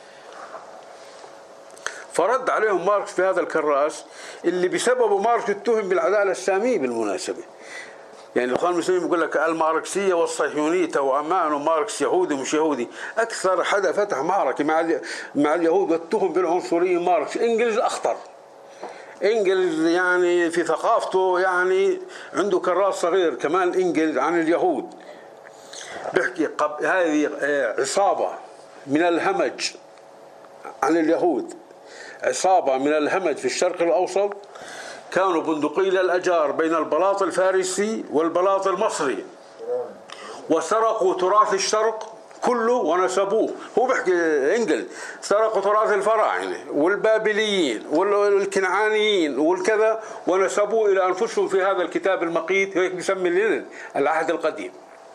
فرد عليهم ماركس في هذا الكراس اللي بسببه ماركس اتهم بالعدالة السامية بالمناسبة. يعني الإخوان المسلمين بيقول لك الماركسية والصهيونية توأمان، وماركس يهودي مش يهودي. أكثر حدا فتح معركة مع مع اليهود واتهم بالعنصرية ماركس. إنجلز أخطر. إنجلز يعني في ثقافته يعني عنده كراس صغير كمان إنجلز عن اليهود. بيحكي قب... هذه عصابة من الهمج عن اليهود، عصابة من الهمج في الشرق الأوسط، كانوا بندقية للأجار بين البلاط الفارسي والبلاط المصري، وسرقوا تراث الشرق كله ونسبوه. هو بيحكي إنجل سرقوا تراث الفراعنة والبابليين والكنعانيين والكذا ونسبوه إلى أنفسهم في هذا الكتاب المقيت، هيك بيسمي لينين العهد القديم.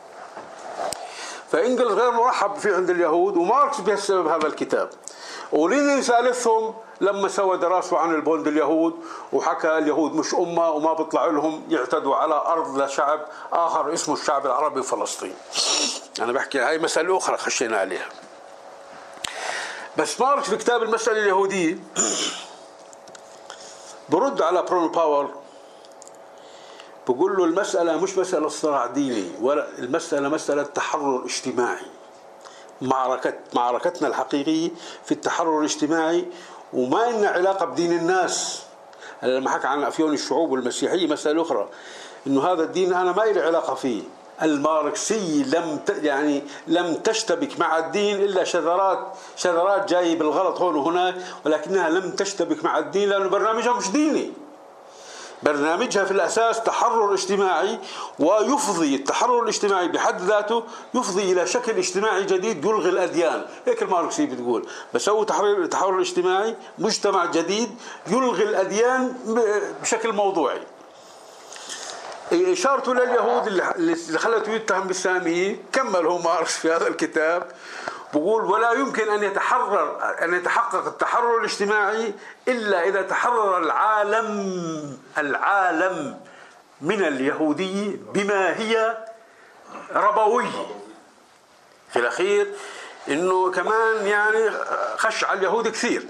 فإنجلز غير مرحب فيه عند اليهود، وماركس بسبب هذا الكتاب. ولينين ثالثهم لما سوى دراسة عن البوند اليهود وحكى اليهود مش أمة وما بيطلع لهم يعتدوا على أرض لشعب آخر اسمه الشعب العربي فلسطين. أنا بحكي هاي مسألة أخرى خشينا عليها. بس ماركس في كتاب المسألة اليهودية برد على برونو باور، بقول له المسألة مش مسألة صراع ديني، ولا المسألة مسألة تحرر اجتماعي. معركة معركتنا الحقيقية في التحرر الاجتماعي، وما إلنا علاقة بدين الناس. لما حكى عن أفيون الشعوب والمسيحية مسألة أخرى، إنه هذا الدين أنا ما إلي علاقة فيه. الماركسية لم يعني لم تشتبك مع الدين إلا شذرات شذرات جاي بالغلط هون وهناك، ولكنها لم تشتبك مع الدين لأنه برنامجها مش ديني. برنامجها في الأساس تحرر اجتماعي، ويفضي التحرر الاجتماعي بحد ذاته يفضي إلى شكل اجتماعي جديد يلغي الأديان. هيك الماركسية بتقول بسوي تحرير تحرر اجتماعي، مجتمع جديد يلغي الأديان بشكل موضوعي. إشارته لليهود اللي خلته يتهم بالسامية كمله ماركس في هذا الكتاب، بقول ولا يمكن أن يتحرر أن يتحقق التحرر الاجتماعي إلا إذا تحرر العالم العالم من اليهودية بما هي ربوي. في الأخير إنه كمان يعني خش على اليهود كثير.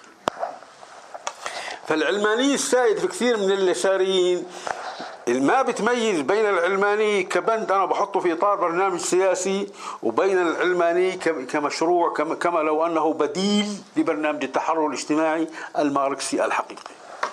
فالعلمانية السائد في كثير من اليساريين ما بتميز بين العلماني كبند أنا بحطه في إطار برنامج سياسي وبين العلماني كمشروع كما لو أنه بديل لبرنامج التحرر الاجتماعي الماركسي الحقيقي.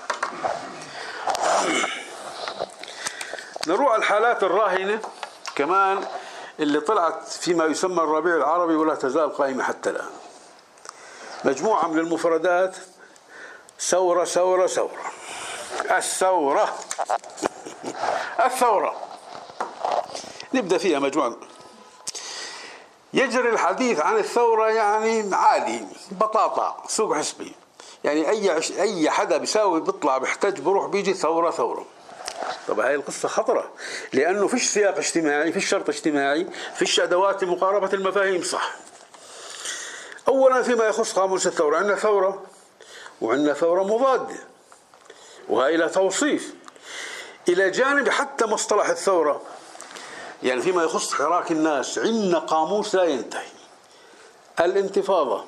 نروح على الحالات الراهنة كمان اللي طلعت فيما يسمى الربيع العربي ولا تزال قائمة حتى الآن. مجموعة من المفردات: ثورة ثورة ثورة، الثورة الثورة. نبدأ فيها مجموعة. يجري الحديث عن الثورة يعني عادي، بطاطا، سوق حسبي، يعني أي أي حدا بيساوي بيطلع بيحتاج بروح بيجي ثورة ثورة. طب هاي القصة خطرة، لأنه فيش سياق اجتماعي، فيش شرط اجتماعي، فيش أدوات لمقاربة المفاهيم. صح. أولا فيما يخص قاموس الثورة، عندنا ثورة وعندنا ثورة مضادة، وهي لها توصيف. إلى جانب حتى مصطلح الثورة، يعني فيما يخص حراك الناس عندنا قاموس لا ينتهي: الانتفاضة،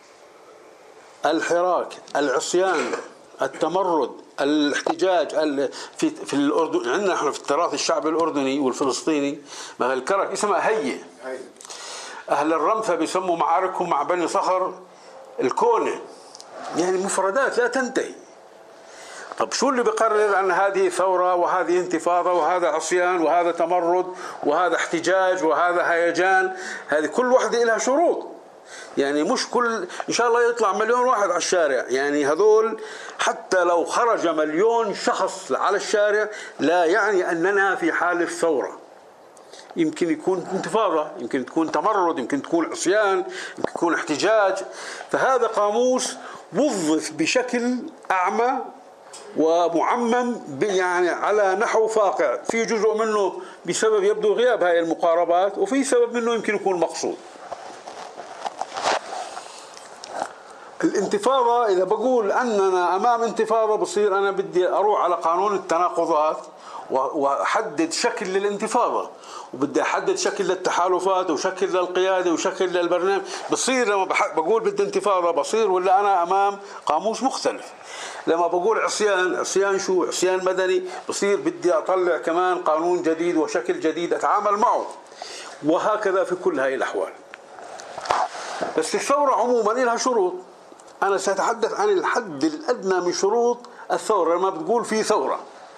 الحراك، العصيان، التمرد، الاحتجاج. في في الأردن عندنا احنا في التراث الشعبي الأردني والفلسطيني مثل الكرك اسمها هي. أهل الرمثة بيسموا معاركهم مع بني صخر الكونة، يعني مفردات لا تنتهي. طب شو اللي بيقرر أن هذه ثورة وهذه انتفاضة وهذا عصيان وهذا تمرد وهذا احتجاج وهذا هيجان؟ هذه كل واحدة لها شروط. يعني مش كل إن شاء الله يطلع مليون واحد على الشارع، يعني هذول حتى لو خرج مليون شخص على الشارع لا يعني أننا في حالة ثورة. يمكن يكون انتفاضة، يمكن تكون تمرد، يمكن تكون عصيان، يمكن تكون احتجاج. فهذا قاموس وظف بشكل أعمى ومعمم، يعني على نحو فاقع. في جزء منه بسبب يبدو غياب هاي المقاربات، وفي سبب منه يمكن يكون مقصود. الانتفاضة إذا بقول أننا أمام انتفاضة بصير أنا بدي أروح على قانون التناقضات وأحدد شكل للانتفاضة، وبدي أحدد شكل للتحالفات وشكل للقيادة وشكل للبرنامج. بصير لما بقول بدي انتفاضة بصير ولا أنا أمام قاموس مختلف. لما بقول عصيان، عصيان شو؟ عصيان مدني، بصير بدي أطلع كمان قانون جديد وشكل جديد أتعامل معه. وهكذا في كل هاي الأحوال. بس الثورة عموما لها شروط. أنا سأتحدث عن الحد الأدنى من شروط الثورة. لما بتقول في ثورة،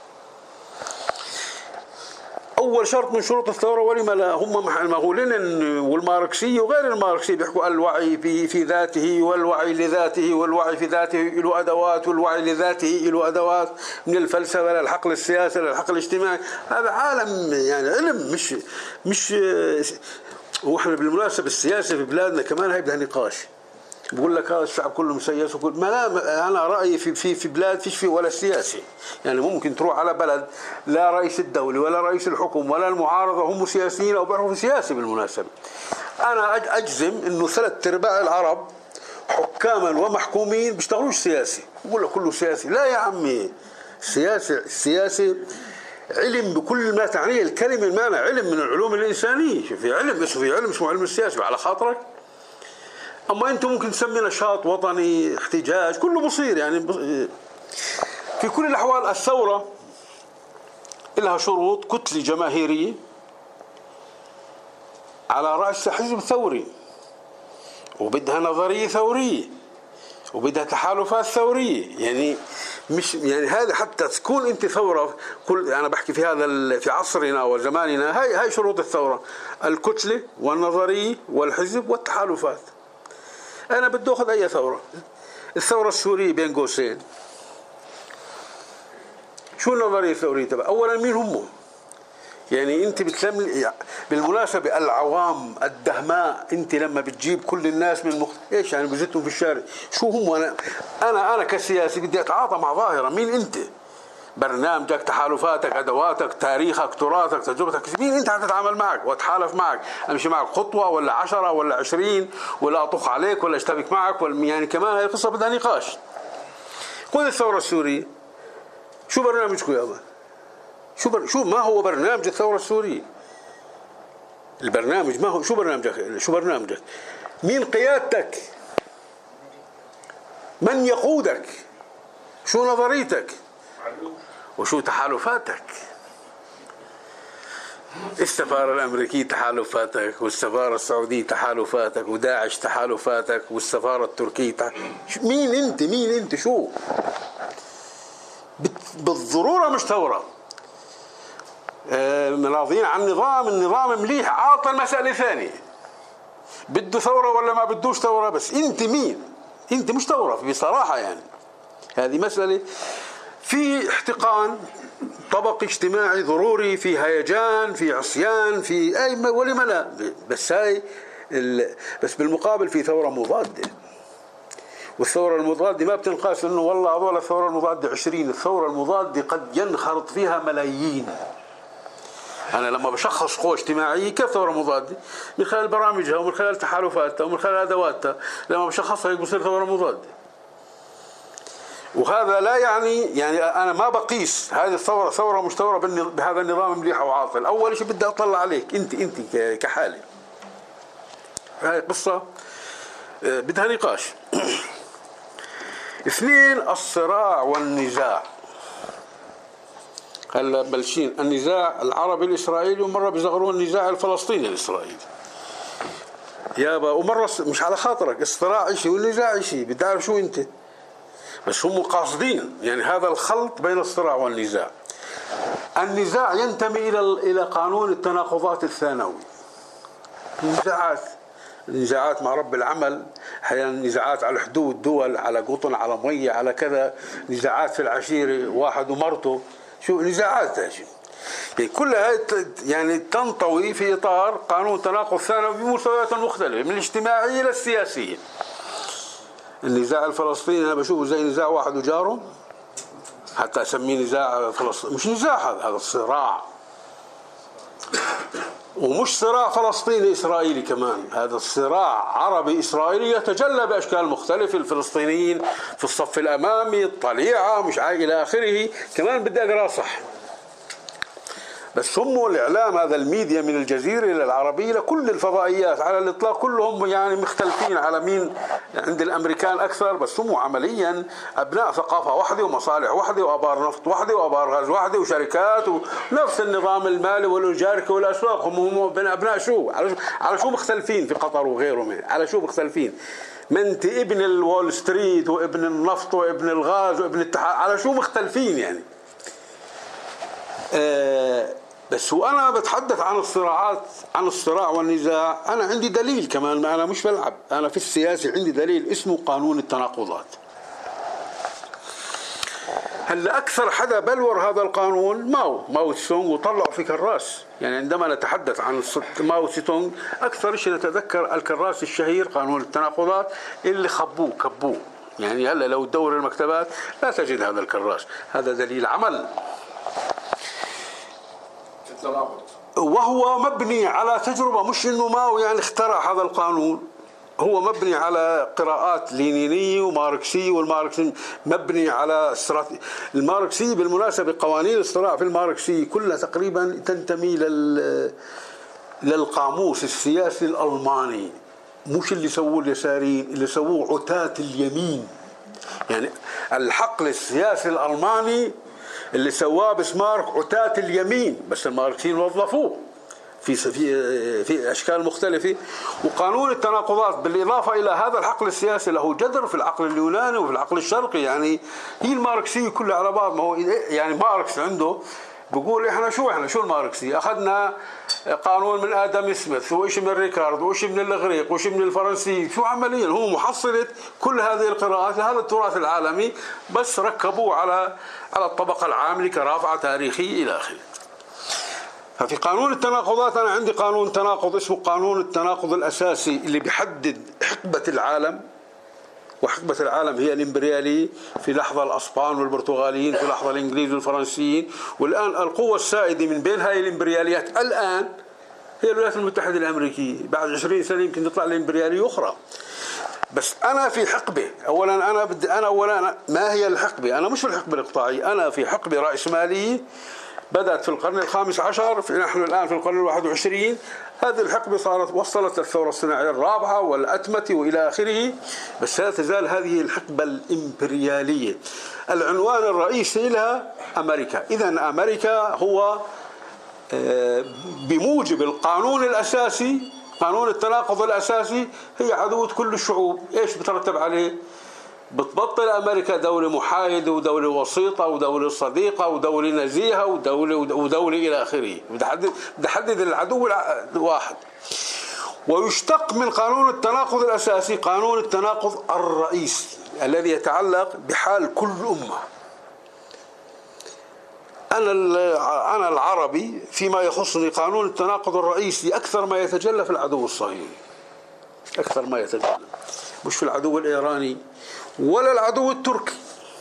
أول شرط من شروط الثورة، ولما لا، هم المغولين والماركسية وغير الماركسية بيحكوا الوعي في في ذاته، والوعي لذاته، والوعي في ذاته له أدوات، والوعي لذاته له أدوات، من الفلسفة للحقل السياسي للحقل الاجتماعي. هذا عالم يعني علم، مش مش وإحنا بالمناسبة السياسة في بلادنا كمان هاي بدها نقاش. بقول لك هذا الشعب كله مسيس وكل ما لا. انا رايي في في في بلاد فيش فيه ولا سياسي. يعني ممكن تروح على بلد لا رئيس الدوله ولا رئيس الحكم ولا المعارضه هم سياسيين او بيعرفوا سياسي. بالمناسبه انا اجزم انه ثلاث ارباع العرب حكاما ومحكومين بيشتغلوش سياسي. بقول لك كله سياسي. لا يا عمي، السياسه السياسه علم بكل ما تعنيه الكلمه، المعنى علم من العلوم الانسانيه. في علم اسمه في علم اسمه علم السياسه على خاطرك. أما أنتم ممكن تسمي نشاط وطني، احتجاج، كله بصير. يعني في كل الأحوال الثورة لها شروط: كتلة جماهيرية على رأس حزب ثوري، وبدها نظرية ثورية، وبدها تحالفات ثورية. يعني مش يعني هذا حتى تكون أنت ثورة. كل أنا بحكي في هذا في عصرنا وزماننا، هاي هاي شروط الثورة: الكتلة والنظرية والحزب والتحالفات. أنا بدي أخذ أي ثورة. الثورة السورية بين قوسين، شو النظرية الثورية تبع؟ أولا مين هم؟ يعني أنت بتلم بالمناسبة العوام الدهماء، أنت لما بتجيب كل الناس من مخ... إيش يعني بزتهم في الشارع؟ شو هم؟ أنا أنا أنا كسياسي بدي أتعاطى مع ظاهرة. مين أنت؟ برنامجك، تحالفاتك، ادواتك، تاريخك، تراثك، تجربتك، مين انت حتتعامل معك واتحالف معك؟ امشي معك خطوه ولا عشرة ولا عشرين، ولا اطخ عليك ولا اشتبك معك ولا يعني كمان هي قصه بدها نقاش. خذ الثوره السوريه، شو برنامجكم يابا؟ شو بر... شو ما هو برنامج الثوره السوريه؟ البرنامج ما هو، شو برنامجك؟ شو برنامجك؟ مين قيادتك؟ من يقودك؟ شو نظريتك؟ وشو تحالفاتك؟ السفارة الأمريكية تحالفاتك، والسفارة السعودية تحالفاتك، وداعش تحالفاتك، والسفارة التركية تحالفاتك. مين أنت؟ مين أنت؟ شو؟ بالضرورة مش ثورة. مناضلين عن النظام، النظام مليح عاطل مسألة ثانية، بده ثورة ولا ما بدوش ثورة، بس أنت مين؟ أنت مش ثورة بصراحة يعني. هذه مسألة في احتقان طبقي اجتماعي ضروري، في هيجان، في عصيان، في أي ولما لا، بس هاي بس بالمقابل في ثورة مضادة. والثورة المضادة ما بتنقاس انه والله هذول الثورة المضادة عشرين، الثورة المضادة قد ينخرط فيها ملايين. أنا لما بشخص قوة اجتماعية كيف ثورة مضادة؟ من خلال برامجها ومن خلال تحالفاتها ومن خلال أدواتها، لما بشخصها هيك بصير ثورة مضادة. وهذا لا يعني يعني أنا ما بقيس هذه الثورة ثورة مش ثورة بهذا النظام مليح أو عاطل. أول شيء بدي أطلع عليك أنت أنت كحالة. هاي قصة بدها نقاش. اثنين، الصراع والنزاع. هلا بلشين النزاع العربي الإسرائيلي، ومرة بيصغروا النزاع الفلسطيني الإسرائيلي يابا، ومرة مش على خاطرك، الصراع شيء والنزاع شيء، بدي أعرف شو أنت. بس هم قاصدين يعني هذا الخلط بين الصراع والنزاع. النزاع ينتمي إلى إلى قانون التناقضات الثانوي. النزاعات النزاعات مع رب العمل، احيانا نزاعات على حدود دول، على قطن، على مية، على كذا، نزاعات في العشيرة، واحد ومرته، شو نزاعات هذه يعني كلها يعني تنطوي في إطار قانون تناقض ثانوي بمستويات مختلفة من الاجتماعية إلى السياسية. النزاع الفلسطيني أنا بشوفه زي نزاع واحد وجاره، حتى أسميه نزاع فلسطيني. مش نزاع، هذا هذا الصراع، ومش صراع فلسطيني إسرائيلي كمان، هذا الصراع عربي إسرائيلي يتجلى بأشكال مختلفة. الفلسطينيين في الصف الأمامي، الطليعة، مش إلى آخره. كمان بدي أقرأ صح، بس هم الإعلام هذا الميديا من الجزيرة إلى العربية لكل الفضائيات على الإطلاق كلهم يعني مختلفين على مين عند الأمريكان أكثر، بس هم عمليا أبناء ثقافة واحدة ومصالح واحدة وأبار نفط واحدة وأبار غاز واحدة وشركات ونفس النظام المالي والأجاركة والأسواق. هم هم أبناء شو؟ على شو مختلفين في قطر وغيرهم؟ على شو مختلفين؟ ما أنت ابن الوول ستريت وابن النفط وابن الغاز وابن التحالف، على شو مختلفين يعني؟ آه بس وأنا بتحدث عن الصراعات، عن الصراع والنزاع، أنا عندي دليل كمان، أنا مش بلعب، أنا في السياسة عندي دليل اسمه قانون التناقضات. هلا أكثر حدا بلور هذا القانون ماو ماو تسونغ، وطلعوا في كراس. يعني عندما نتحدث عن ماو تسونغ أكثر شيء نتذكر الكراس الشهير قانون التناقضات اللي خبوه كبوه. يعني هلا لو تدور المكتبات لا تجد هذا الكراس. هذا دليل عمل، وهو مبني على تجربة، مش إنه ماو يعني اخترع هذا القانون، هو مبني على قراءات لينينية وماركسية، والماركسي مبني على استراتيجية. الماركسية بالمناسبة قوانين الصراع في الماركسية كلها تقريبا تنتمي لل للقاموس السياسي الألماني، مش اللي سووه اليساريين، اللي سووه عتاة اليمين. يعني الحقل السياسي الألماني اللي سواه بسمارك عتاة اليمين، بس الماركسيين وظفوه في في في اشكال مختلفه. وقانون التناقضات بالاضافه الى هذا الحقل السياسي له جذر في العقل اليوناني وفي العقل الشرقي. يعني هي الماركسيه كلها على بعض. ما هو يعني ماركس عنده بيقول احنا شو احنا شو الماركسيه، اخذنا قانون من ادم سميث وإشي من ريكارد وإشي من الاغريق وإشي من الفرنسي، شو عمليا هو محصله كل هذه القراءات لهذا التراث العالمي، بس ركبوه على على الطبقه العامله كرافعه تاريخيه الى اخره. ففي قانون التناقضات أنا عندي قانون تناقض اسمه قانون التناقض الأساسي اللي بيحدد حقبة العالم وحقبة العالم هي الإمبريالية، في لحظة الأسبان والبرتغاليين، في لحظة الإنجليز والفرنسيين، والآن القوة السائدة من بين هاي الإمبرياليات الآن هي الولايات المتحدة الأمريكية. بعد عشرين سنة يمكن تطلع الإمبريالية أخرى. بس أنا في حقبة، أولا أنا بدي أنا أولا ما هي الحقبة؟ أنا مش في الحقبة الإقطاعية، أنا في حقبة رأسمالية بدأت في القرن الخامس عشر، في نحن الآن في القرن الواحد والعشرين. هذه الحقبة صارت وصلت للثورة الصناعية الرابعة والأتمة وإلى آخره، بس لا تزال هذه الحقبة الإمبريالية. العنوان الرئيسي لها أمريكا. إذن أمريكا هو بموجب القانون الأساسي، قانون التناقض الأساسي، هي عدوة كل الشعوب. إيش بترتب عليه؟ بتبطل أمريكا دولة محايدة ودولة وسيطة ودولة صديقة ودولة نزيهة ودولة ودولة إلى آخره. بدي أحدد العدو الواحد. ويشتق من قانون التناقض الأساسي قانون التناقض الرئيسي الذي يتعلق بحال كل أمة. أنا أنا العربي فيما يخصني قانون التناقض الرئيسي أكثر ما يتجلى في العدو الصهيوني، أكثر ما يتجلى، مش في العدو الإيراني ولا العدو التركي.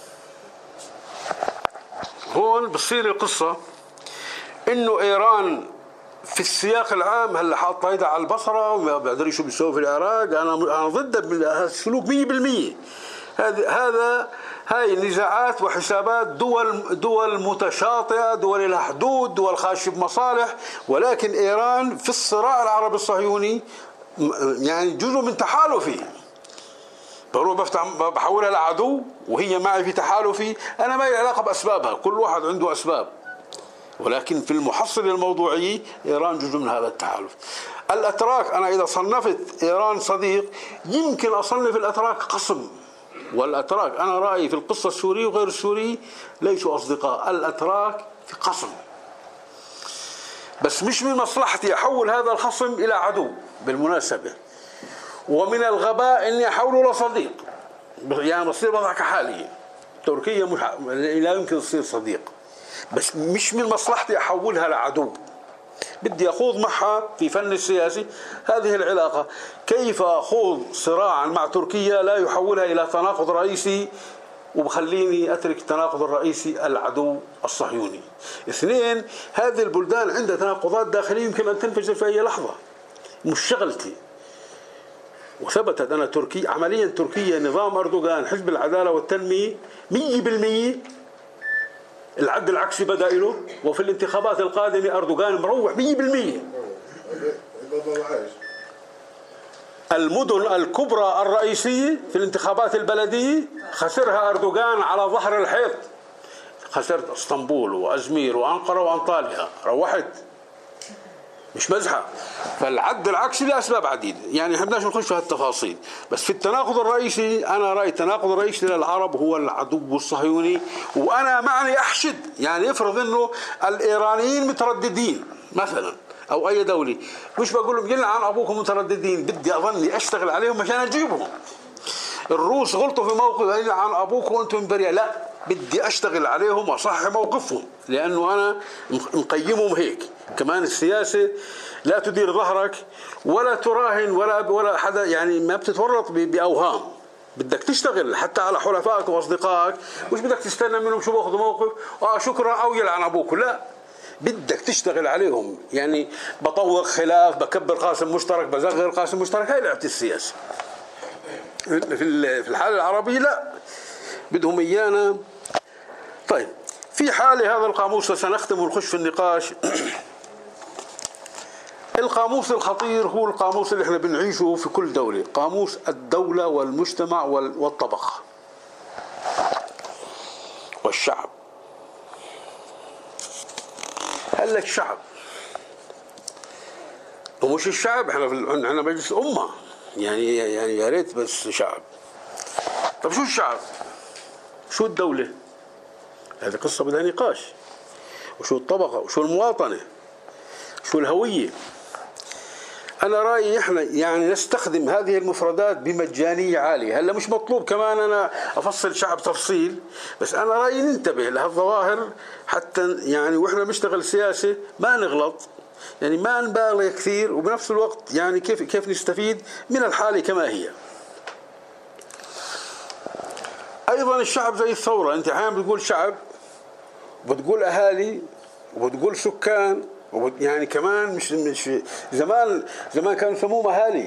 هون بتصير القصة إنه إيران في السياق العام هلا حاطة ايدها على البصرة وما بقدر شو بيسوي في العراق. أنا أنا ضد هذا السلوك مية بالمية. هذا هذا هاي النزاعات وحسابات دول دول متشاطئة، دول لها حدود، دول خاشة بمصالح، ولكن إيران في الصراع العربي الصهيوني يعني جزء من تحالفي. بروح بفتح بحولها لعدو وهي معي في تحالفي. أنا ما لي علاقة بأسبابها، كل واحد عنده أسباب، ولكن في المحصل الموضوعي إيران جزء من هذا التحالف. الأتراك، أنا إذا صنفت إيران صديق يمكن أصنف الأتراك قسم. والأتراك أنا رأيي في القصة السورية وغير السورية ليسوا أصدقاء، الأتراك في قسم. بس مش من مصلحتي أحول هذا الخصم إلى عدو بالمناسبة، ومن الغباء إني أحوله لصديق. يعني بصير وضع كحالي، تركيا مش لا يمكن تصير صديق، بس مش من مصلحتي أحولها لعدو. بدي أخوض معها في فن السياسي هذه العلاقة، كيف أخوض صراعا مع تركيا لا يحولها إلى تناقض رئيسي وبخليني أترك التناقض الرئيسي العدو الصهيوني. اثنين، هذه البلدان عندها تناقضات داخلية يمكن أن تنفجر في أي لحظة، مش شغلتي. وثبتت أن تركيا عمليا تركيا نظام أردوغان حزب العدالة والتنمية مية بالمية العد العكسي بدأ له، وفي الانتخابات القادمة أردوغان مروح مية بالمية. المدن الكبرى الرئيسية في الانتخابات البلدية خسرها أردوغان على ظهر الحيط. خسرت اسطنبول وأزمير وأنقرة وأنطاليا، روحت، مش مزحة. فالعد العكسي لأسباب عديدة، يعني احنا بدناش نخش في هالتفاصيل. بس في التناقض الرئيسي أنا رأي التناقض الرئيسي للعرب هو العدو الصهيوني. وأنا معني أحشد، يعني افرض إنه الإيرانيين مترددين مثلا أو أي دولة، مش بقول لهم يلعن عن أبوكم مترددين، بدي أظني أشتغل عليهم عشان أجيبهم. الروس غلطوا في موقف يلعن عن أبوكم وأنتم إمبريا، لا، بدي أشتغل عليهم وأصحح موقفهم، لأنه أنا مقيمهم هيك. كمان السياسة لا تدير ظهرك ولا تراهن ولا ولا حدا، يعني ما بتتورط بأوهام. بدك تشتغل حتى على حلفائك وأصدقائك، مش بدك تستنى منهم شو بأخذوا موقف آه شكرا أو يلعن أبوك، لا، بدك تشتغل عليهم. يعني بطوق خلاف، بكبر قاسم مشترك، بزغر قاسم مشترك، هاي لعبة السياسة. في الحالة العربية لا، بدهم إيانا. طيب، في حالة هذا القاموس سنختم ونخش في النقاش. القاموس الخطير هو القاموس اللي احنا بنعيشه في كل دولة، قاموس الدولة والمجتمع والطبقة والشعب. هل لك شعب ومش الشعب، احنا عندنا مجلس أمة، يعني يعني يا ريت بس شعب. طب شو الشعب؟ شو الدولة؟ هذه قصة بدها نقاش. وشو الطبقة؟ وشو المواطنة؟ شو الهوية؟ أنا رأيي إحنا يعني نستخدم هذه المفردات بمجانية عالية. هلا مش مطلوب كمان أنا أفصل شعب تفصيل، بس أنا رأيي ننتبه لهالظواهر حتى يعني وإحنا بنشتغل سياسة ما نغلط، يعني ما نبالغ كثير، وبنفس الوقت يعني كيف كيف نستفيد من الحالة كما هي. أيضا الشعب زي الثورة، أنت أحيانا بتقول شعب وبتقول أهالي وبتقول سكان، يعني كمان مش مش زمان زمان كانوا يسموهم أهالي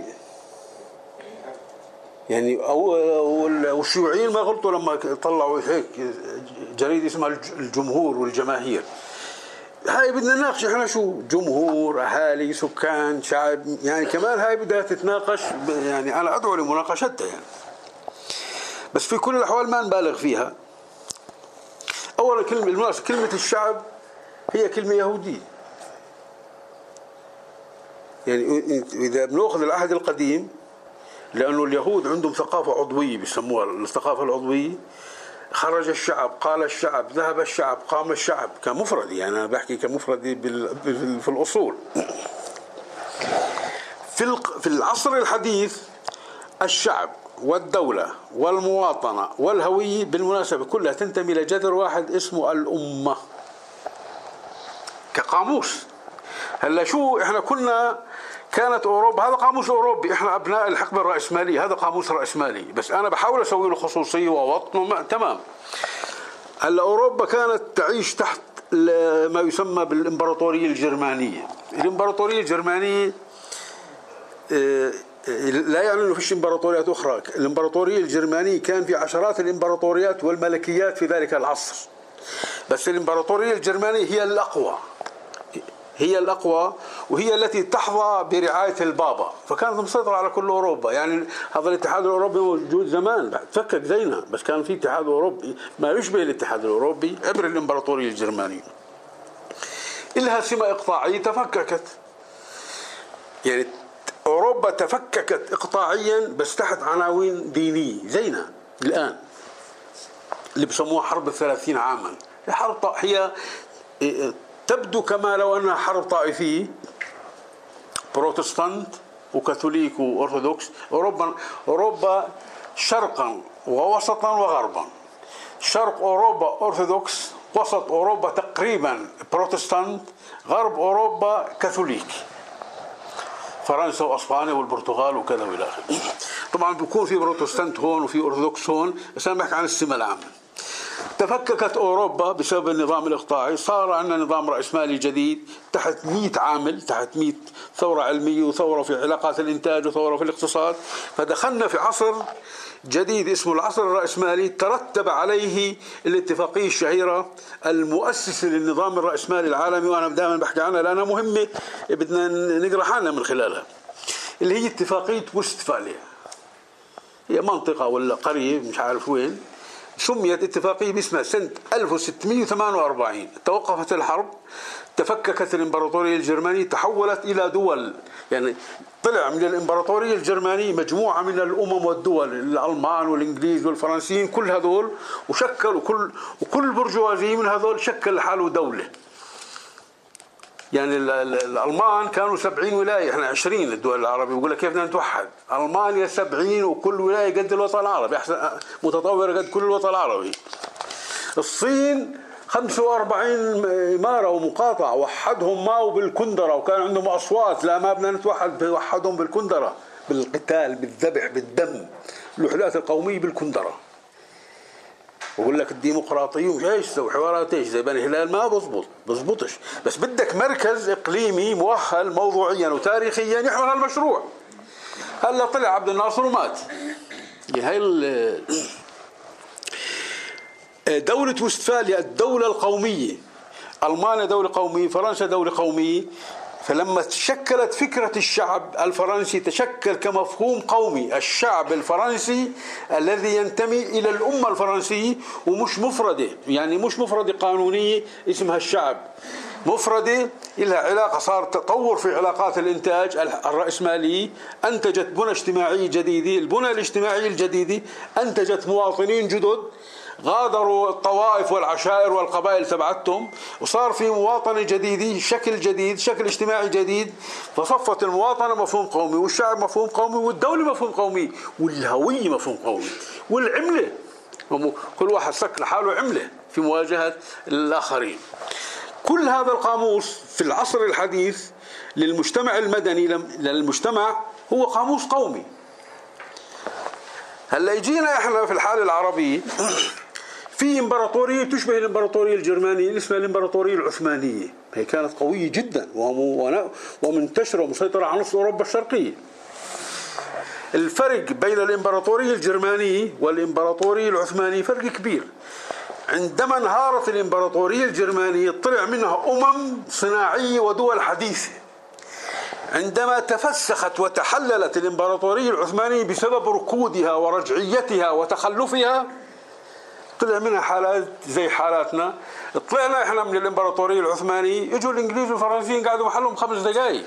يعني. أو الشيوعيين ما غلطوا لما طلعوا هيك جريدة اسمها الجمهور والجماهير. هاي بدنا نناقش احنا شو جمهور، اهالي، سكان، شعب، يعني كمان هاي بدها تتناقش، يعني انا ادعو لمناقشتها يعني. بس في كل الاحوال ما نبالغ فيها. اولا كلمه كلمه الشعب هي كلمه يهوديه، يعني اذا بناخذ العهد القديم، لانه اليهود عندهم ثقافه عضويه بيسموها الثقافه العضويه. خرج الشعب، قال الشعب، ذهب الشعب، قام الشعب، كمفردي، يعني أنا بحكي كمفردي في الأصول. في في العصر الحديث الشعب والدولة والمواطنة والهوية بالمناسبة كلها تنتمي لجذر واحد اسمه الأمة كقاموس. هلا شو احنا كنا كانت اوروبا، هذا قاموس اوروبي، احنا ابناء الحقبه الراسماليه، هذا قاموس راسمالي، بس انا بحاول اسوي له خصوصيه واوطنه تمام. هلا اوروبا كانت تعيش تحت ما يسمى بالامبراطوريه الجرمانيه. الامبراطوريه الجرمانيه لا يعني انه فيش امبراطوريات اخرى، الامبراطوريه الجرمانيه كان في عشرات الامبراطوريات والملكيات في ذلك العصر، بس الامبراطوريه الجرمانيه هي الاقوى، هي الأقوى، وهي التي تحظى برعاية البابا، فكانت مسيطرة على كل أوروبا. يعني هذا الاتحاد الأوروبي موجود زمان، تفكك زينا، بس كان في اتحاد أوروبي ما يشبه الاتحاد الأوروبي عبر الإمبراطورية الجرمانية. إلها سمة إقطاعية تفككت، يعني أوروبا تفككت إقطاعيا بس تحت عناوين دينية زينا الآن، اللي بسموها حرب الثلاثين عاما. حرب هي تبدو كما لو أنها حرب طائفية، بروتستانت وكاثوليك وأرثوذكس. أوروبا أوروبا شرقا ووسطا وغربا. شرق أوروبا أرثوذكس، وسط أوروبا تقريبا بروتستانت، غرب أوروبا كاثوليك، فرنسا وأسبانيا والبرتغال وكذا وإلى آخره. طبعا بيكون في بروتستانت هون وفي أرثوذكس هون، بس أنا بحكي عن السمة العامة. تفككت أوروبا بسبب النظام الإقطاعي، صار عندنا نظام رأسمالي جديد تحت مئة عامل، تحت مئة ثورة علمية وثورة في علاقات الإنتاج وثورة في الاقتصاد، فدخلنا في عصر جديد اسمه العصر الرأسمالي. ترتب عليه الاتفاقية الشهيرة المؤسسة للنظام الرأسمالي العالمي، وأنا دائما بحكي عنها لأنها مهمة بدنا نقرأ حالنا من خلالها، اللي هي اتفاقية وستفاليا. هي منطقة ولا قرية مش عارف وين، سميت اتفاقية باسمها سنة ألف وستمئة وثمانية وأربعين. توقفت الحرب، تفككت الإمبراطورية الجرمانية، تحولت إلى دول، يعني طلع من الإمبراطورية الجرمانية مجموعة من الأمم والدول، الألمان والإنجليز والفرنسيين كل هذول، وشكلوا كل وكل برجوازي من هذول شكل لحاله دولة. يعني الألمان كانوا سبعين ولاية، احنا عشرين الدول العربية، بيقول لك كيف بدنا نتوحد؟ ألمانيا سبعين وكل ولاية قد الوطن العربي، احسن متطورة قد كل الوطن العربي. الصين خمسة وأربعين إمارة ومقاطعة، وحدهم ماو بالكندرة، وكان عندهم أصوات لا ما بدنا نتوحد، وحدهم بالكندرة، بالقتال، بالذبح، بالدم، الوحدات القومية بالكندرة. بقول لك الديمقراطية ومش ايش تسوي حوارات ايش زي بني هلال، ما بزبط بزبطش، بس بدك مركز اقليمي مؤهل موضوعيا وتاريخيا يحمل هالمشروع. هلا طلع عبد الناصر ومات. هاي دولة وستفاليا الدولة القومية، ألمانيا دولة قومية، فرنسا دولة قومية. فلما تشكلت فكرة الشعب الفرنسي تشكل كمفهوم قومي، الشعب الفرنسي الذي ينتمي إلى الأمة الفرنسية، ومش مفردة، يعني مش مفردة قانونية اسمها الشعب، مفردة لها علاقة، صار تطور في علاقات الإنتاج الرأسمالية، أنتجت بنى اجتماعية جديدة. البنى الاجتماعية الجديدة أنتجت مواطنين جدد غادروا الطوائف والعشائر والقبائل تبعتهم، وصار في مواطنة جديدة، شكل جديد، شكل اجتماعي جديد. فصفت المواطنة مفهوم قومي، والشعب مفهوم قومي، والدولة مفهوم قومي، والهوية مفهوم قومي، والعملة كل واحد سك لحاله عملة في مواجهة الآخرين. كل هذا القاموس في العصر الحديث للمجتمع المدني، للمجتمع، هو قاموس قومي. هلا يجينا احنا في الحالة العربية في امبراطورية تشبه الامبراطورية الجرمانية اللي اسمها الامبراطورية العثمانية، هي كانت قوية جدا ومنتشرة ومسيطرة على نصف اوروبا الشرقية. الفرق بين الامبراطورية الجرمانية والامبراطورية العثمانية فرق كبير. عندما انهارت الامبراطورية الجرمانية طلع منها امم صناعية ودول حديثة. عندما تفسخت وتحللت الامبراطورية العثمانية بسبب ركودها ورجعيتها وتخلفها طلع منها حالات زي حالاتنا. طلعنا احنا من الامبراطورية العثمانية، اجوا الانجليز والفرنسيين قعدوا محلهم خمس دقائق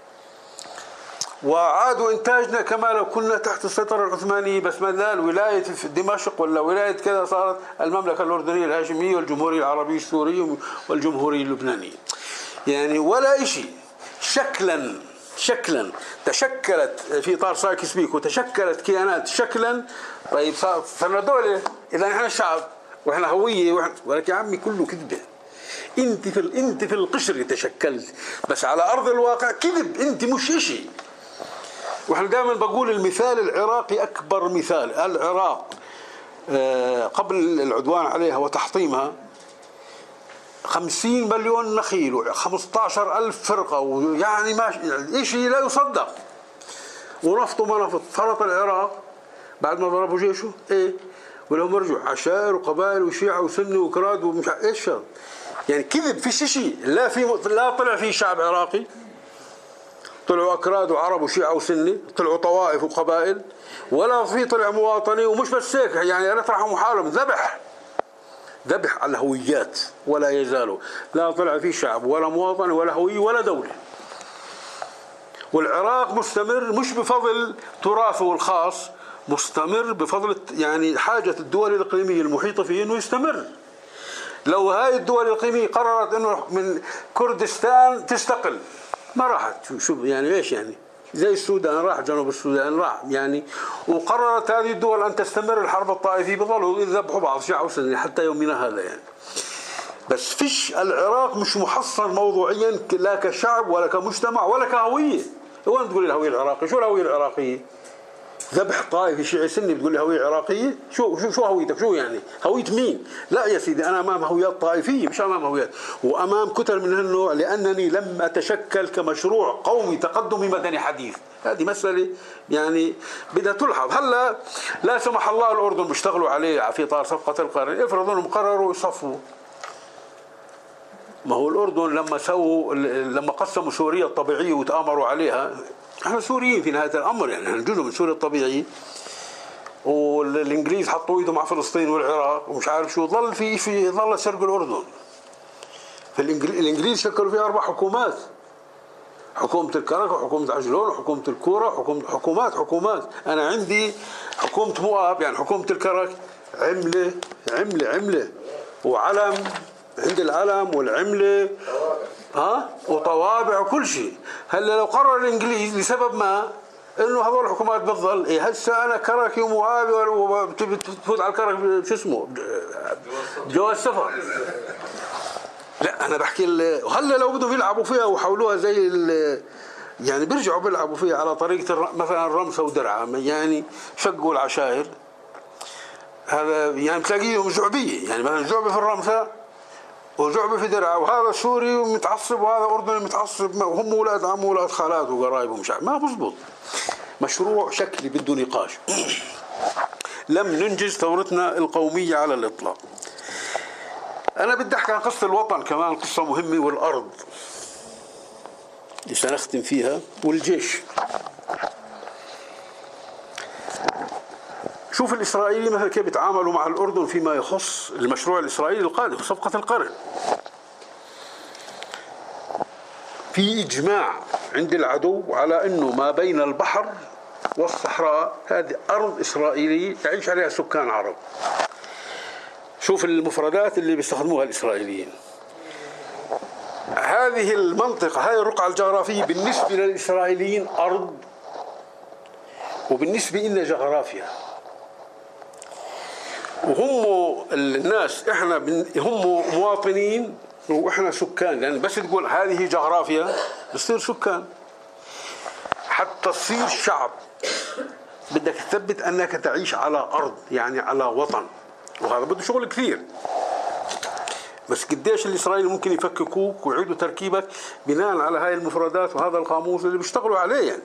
وعادوا انتاجنا كما لو كنا تحت السيطرة العثمانية، بس ما زال ولاية في دمشق ولا ولاية كذا صارت المملكة الأردنية الهاشمية والجمهورية العربية السورية والجمهورية اللبنانية. يعني ولا شيء. شكلا شكلا تشكلت في اطار سايكس بيكو، تشكلت كيانات شكلا. طيب صرنا دولة، اذا احنا شعب واحنا هوية واحنا، ولكن يا عمي كله كذبة. انت في انت في القشر تشكلت، بس على ارض الواقع كذب، انت مش شيء. واحنا دائما بقول المثال العراقي اكبر مثال. العراق قبل العدوان عليها وتحطيمها خمسين مليون نخيل وخمسة عشر ألف فرقة، ويعني ما شيء لا يصدق، ونفط وما نفط. فرط العراق بعد ما ضربوا جيشه ايه، ولهم رجعوا عشائر وقبائل وشيعة وسنة وكراد ومش ايش شغل. يعني كذب في شيء. لا في لا طلع في شعب عراقي، طلعوا اكراد وعرب وشيعة وسنة، طلعوا طوائف وقبائل، ولا في طلع مواطني. ومش بس هيك، يعني رحموا حالهم ذبح ذبح على الهويات ولا يزالوا. لا طلع في شعب ولا مواطن ولا هوية ولا دولة. والعراق مستمر مش بفضل تراثه الخاص، مستمر بفضل يعني حاجة الدول الإقليمية المحيطة فيه إنه يستمر. لو هاي الدول الإقليمية قررت إنه من كردستان تستقل ما راحت. شو يعني ايش يعني؟ زي السودان راح، جنوب السودان راح يعني. وقررت هذه الدول أن تستمر الحرب الطائفية، بظلوا يذبحوا بعض شيعة وسنة حتى يومنا هذا يعني. بس فيش العراق مش محصن موضوعيا لا كشعب ولا كمجتمع ولا كهوية. وين تقول الهوية العراقية؟ شو الهوية العراقية؟ ذبح طائفي شيعي سني بتقول لي هوية عراقية؟ شو شو شو هويتك؟ شو يعني؟ هوية مين؟ لا يا سيدي، أنا أمام هويات طائفية مش أمام هويات، وأمام كتل من هالنوع، لأنني لم أتشكل كمشروع قومي تقدمي مدني حديث. هذه مسألة يعني بدها تلحظ. هلا لا سمح الله الأردن بيشتغلوا عليه في إطار صفقة القرن، افرضوا أنهم قرروا يصفوا. ما هو الأردن لما سووا لما قسموا سوريا الطبيعية وتآمروا عليها، احنا سوريين في نهاية الأمر، يعني احنا جزء من سوريا الطبيعية، والإنجليز حطوا ايدهم على فلسطين والعراق ومش عارف شو، ظل في في ظل سرق الأردن. فالإنجليز شكلوا فيها أربع حكومات، حكومة الكرك وحكومة عجلون وحكومة الكورة وحكومة حكومات حكومات. أنا عندي حكومة مؤاب، يعني حكومة الكرك عملة عملة عملة وعلم، عند العلم والعملة ها وطوابع وكل شيء. هلا لو قرر الإنجليز لسبب ما إنه هذول الحكومات بتظل إيه، هسه أنا كركي ومؤابي وبتبي تفوت على الكرك شو اسمه جواز سفر. لا أنا بحكي هلا لو بدهم يلعبوا فيها وحولوها زي يعني بيرجعوا بيلعبوا فيها على طريقة مثلا رمسة ودرعا، يعني شقوا العشائر. هذا يعني بتلاقيهم جعبية، يعني مثلا جعبة في الرمسة وجعبة في درعا، وهذا سوري متعصب وهذا أردني متعصب، وهم أولاد عم وأولاد خالات وقرايب ومش عارف، ما بزبط. مشروع شكلي بده نقاش. لم ننجز ثورتنا القومية على الإطلاق. أنا بدي أحكي عن قصة الوطن كمان، قصة مهمة، والأرض اللي سنختم فيها، والجيش. شوف الإسرائيلي مثلا كيف بيتعاملوا مع الأردن فيما يخص المشروع الإسرائيلي القادم، صفقة القرن. في إجماع عند العدو على أنه ما بين البحر والصحراء هذه أرض إسرائيلية يعيش عليها سكان عرب. شوف المفردات اللي بيستخدموها الإسرائيليين. هذه المنطقة، هذه الرقعة الجغرافية بالنسبة للإسرائيليين أرض، وبالنسبة لنا جغرافيا. وهم الناس احنا هم مواطنين واحنا سكان، لان بس تقول هذه جغرافيا بصير سكان. حتى تصير شعب بدك تثبت أنك تعيش على أرض، يعني على وطن، وهذا بده شغل كثير. بس قديش الإسرائيلي ممكن يفككوك ويعيدوا تركيبك بناء على هاي المفردات وهذا القاموس اللي بيشتغلوا عليه يعني.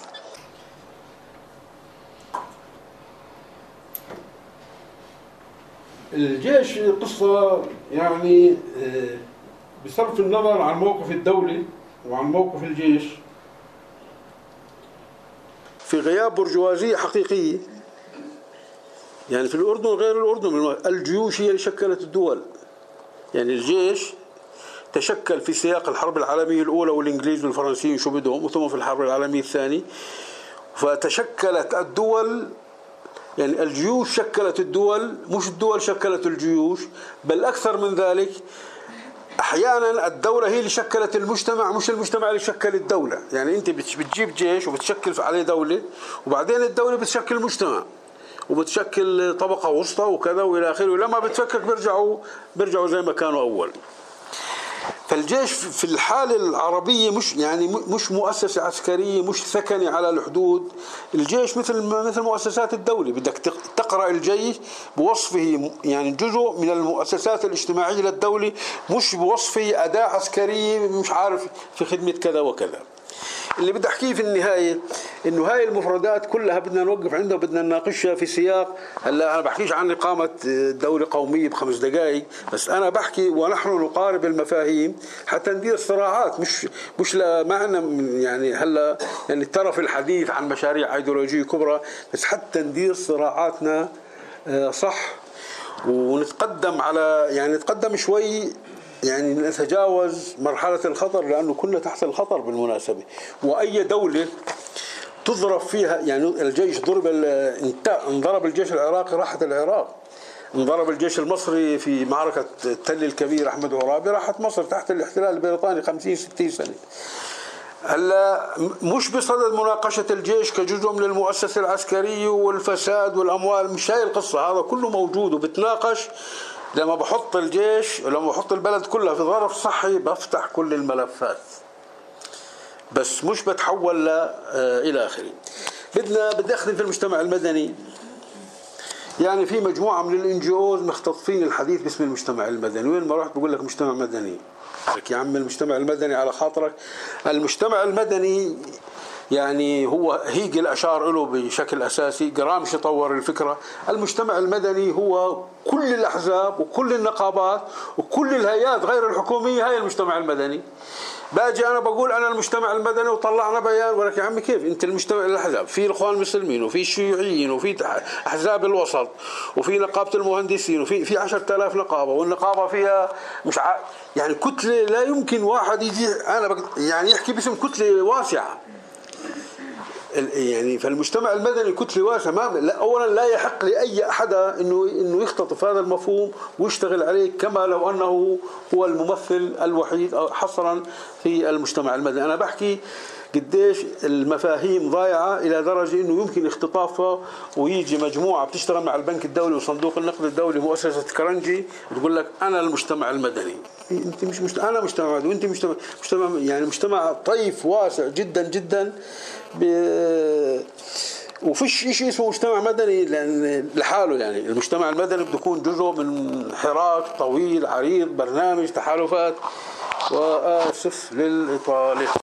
الجيش قصة يعني بصرف النظر عن موقف الدولة وعن موقف الجيش، في غياب برجوازية حقيقية يعني في الأردن غير الأردن، الجيوش هي اللي شكلت الدول. يعني الجيش تشكل في سياق الحرب العالمية الأولى والإنجليز والفرنسيين شو بدهم، وثم في الحرب العالمية الثانية، فتشكلت الدول. يعني الجيوش شكلت الدول، مش الدول شكلت الجيوش، بل أكثر من ذلك أحيانا الدولة هي اللي شكلت المجتمع، مش المجتمع اللي شكل الدولة. يعني أنت بتجيب جيش وبتشكل عليه دولة، وبعدين الدولة بتشكل مجتمع وبتشكل طبقة وسطى وكذا وإلى آخره، ولما بتفكك بيرجعوا بيرجعوا زي ما كانوا أول. فالجيش في الحالة العربية مش يعني مش مؤسسة عسكرية، مش ثكني على الحدود. الجيش مثل مثل مؤسسات الدولة، بدك تقرأ الجيش بوصفه يعني جزء من المؤسسات الاجتماعية للدولة، مش بوصفه أداة عسكرية مش عارف في خدمة كذا وكذا. اللي بدي احكيه في النهايه انه هاي المفردات كلها بدنا نوقف عندها وبدنا نناقشها في سياق. هلا انا بحكيش عن اقامه دوله قوميه بخمس دقائق، بس انا بحكي ونحن نقارب المفاهيم حتى ندير صراعات، مش مش ما عندنا يعني هلا يعني الطرف الحديث عن مشاريع ايديولوجيه كبرى، بس حتى ندير صراعاتنا صح ونتقدم على يعني نتقدم شوي، يعني نتجاوز مرحلة الخطر، لأنه كنا تحت الخطر بالمناسبة. وأي دولة تضرب فيها يعني الجيش ضرب انضرب الجيش العراقي راحت العراق، انضرب الجيش المصري في معركة التل الكبير أحمد عرابي راحت مصر تحت الاحتلال البريطاني خمسين ستين سنة. هلا مش بصدد مناقشة الجيش كجزء من المؤسسة العسكرية والفساد والأموال، مش هاي القصة، هذا كله موجود وبتناقش. لما بحط الجيش ولما بحط البلد كلها في ظرف صحي بفتح كل الملفات، بس مش بتحول ل الى اخره. بدنا بدي اخذ في المجتمع المدني. يعني في مجموعه من الان جي اوز مختطفين الحديث باسم المجتمع المدني، وين ما رحت بقول لك مجتمع مدني. لك يا عم المجتمع المدني على خاطرك. المجتمع المدني يعني هو هيجل أشار له بشكل أساسي، جرامشي طور الفكرة. المجتمع المدني هو كل الأحزاب وكل النقابات وكل الهيئات غير الحكومية، هاي المجتمع المدني. باجي أنا بقول أنا المجتمع المدني وطلعنا بيان، ولك يا عمي كيف أنت المجتمع الأحزاب؟ في الإخوان المسلمين وفي الشيوعيين وفي أحزاب الوسط وفي نقابة المهندسين وفي في عشرة آلاف نقابة، والنقابة فيها مش ع... يعني كتلة لا يمكن واحد يجي أنا بق... يعني يحكي باسم كتلة واسعة. يعني فالمجتمع المدني كتلة واسعة، ما اولا لا يحق لاي احد انه انه يختطف هذا المفهوم ويشتغل عليه كما لو انه هو الممثل الوحيد حصرا في المجتمع المدني. انا بحكي قديش المفاهيم ضايعه الى درجه انه يمكن اختطافها، ويجي مجموعه بتشتغل مع البنك الدولي وصندوق النقد الدولي مؤسسه كرنجي وتقول لك انا المجتمع المدني. انت مش مجتمع، انا مجتمع مدني وانت مجتمع مجتمع يعني مجتمع طيف واسع جدا جدا. ب... وفيش شيء اسمه مجتمع مدني لأن لحاله. يعني المجتمع المدني بده يكون جزء من حراك طويل عريض، برنامج تحالفات. وآسف للإطالة.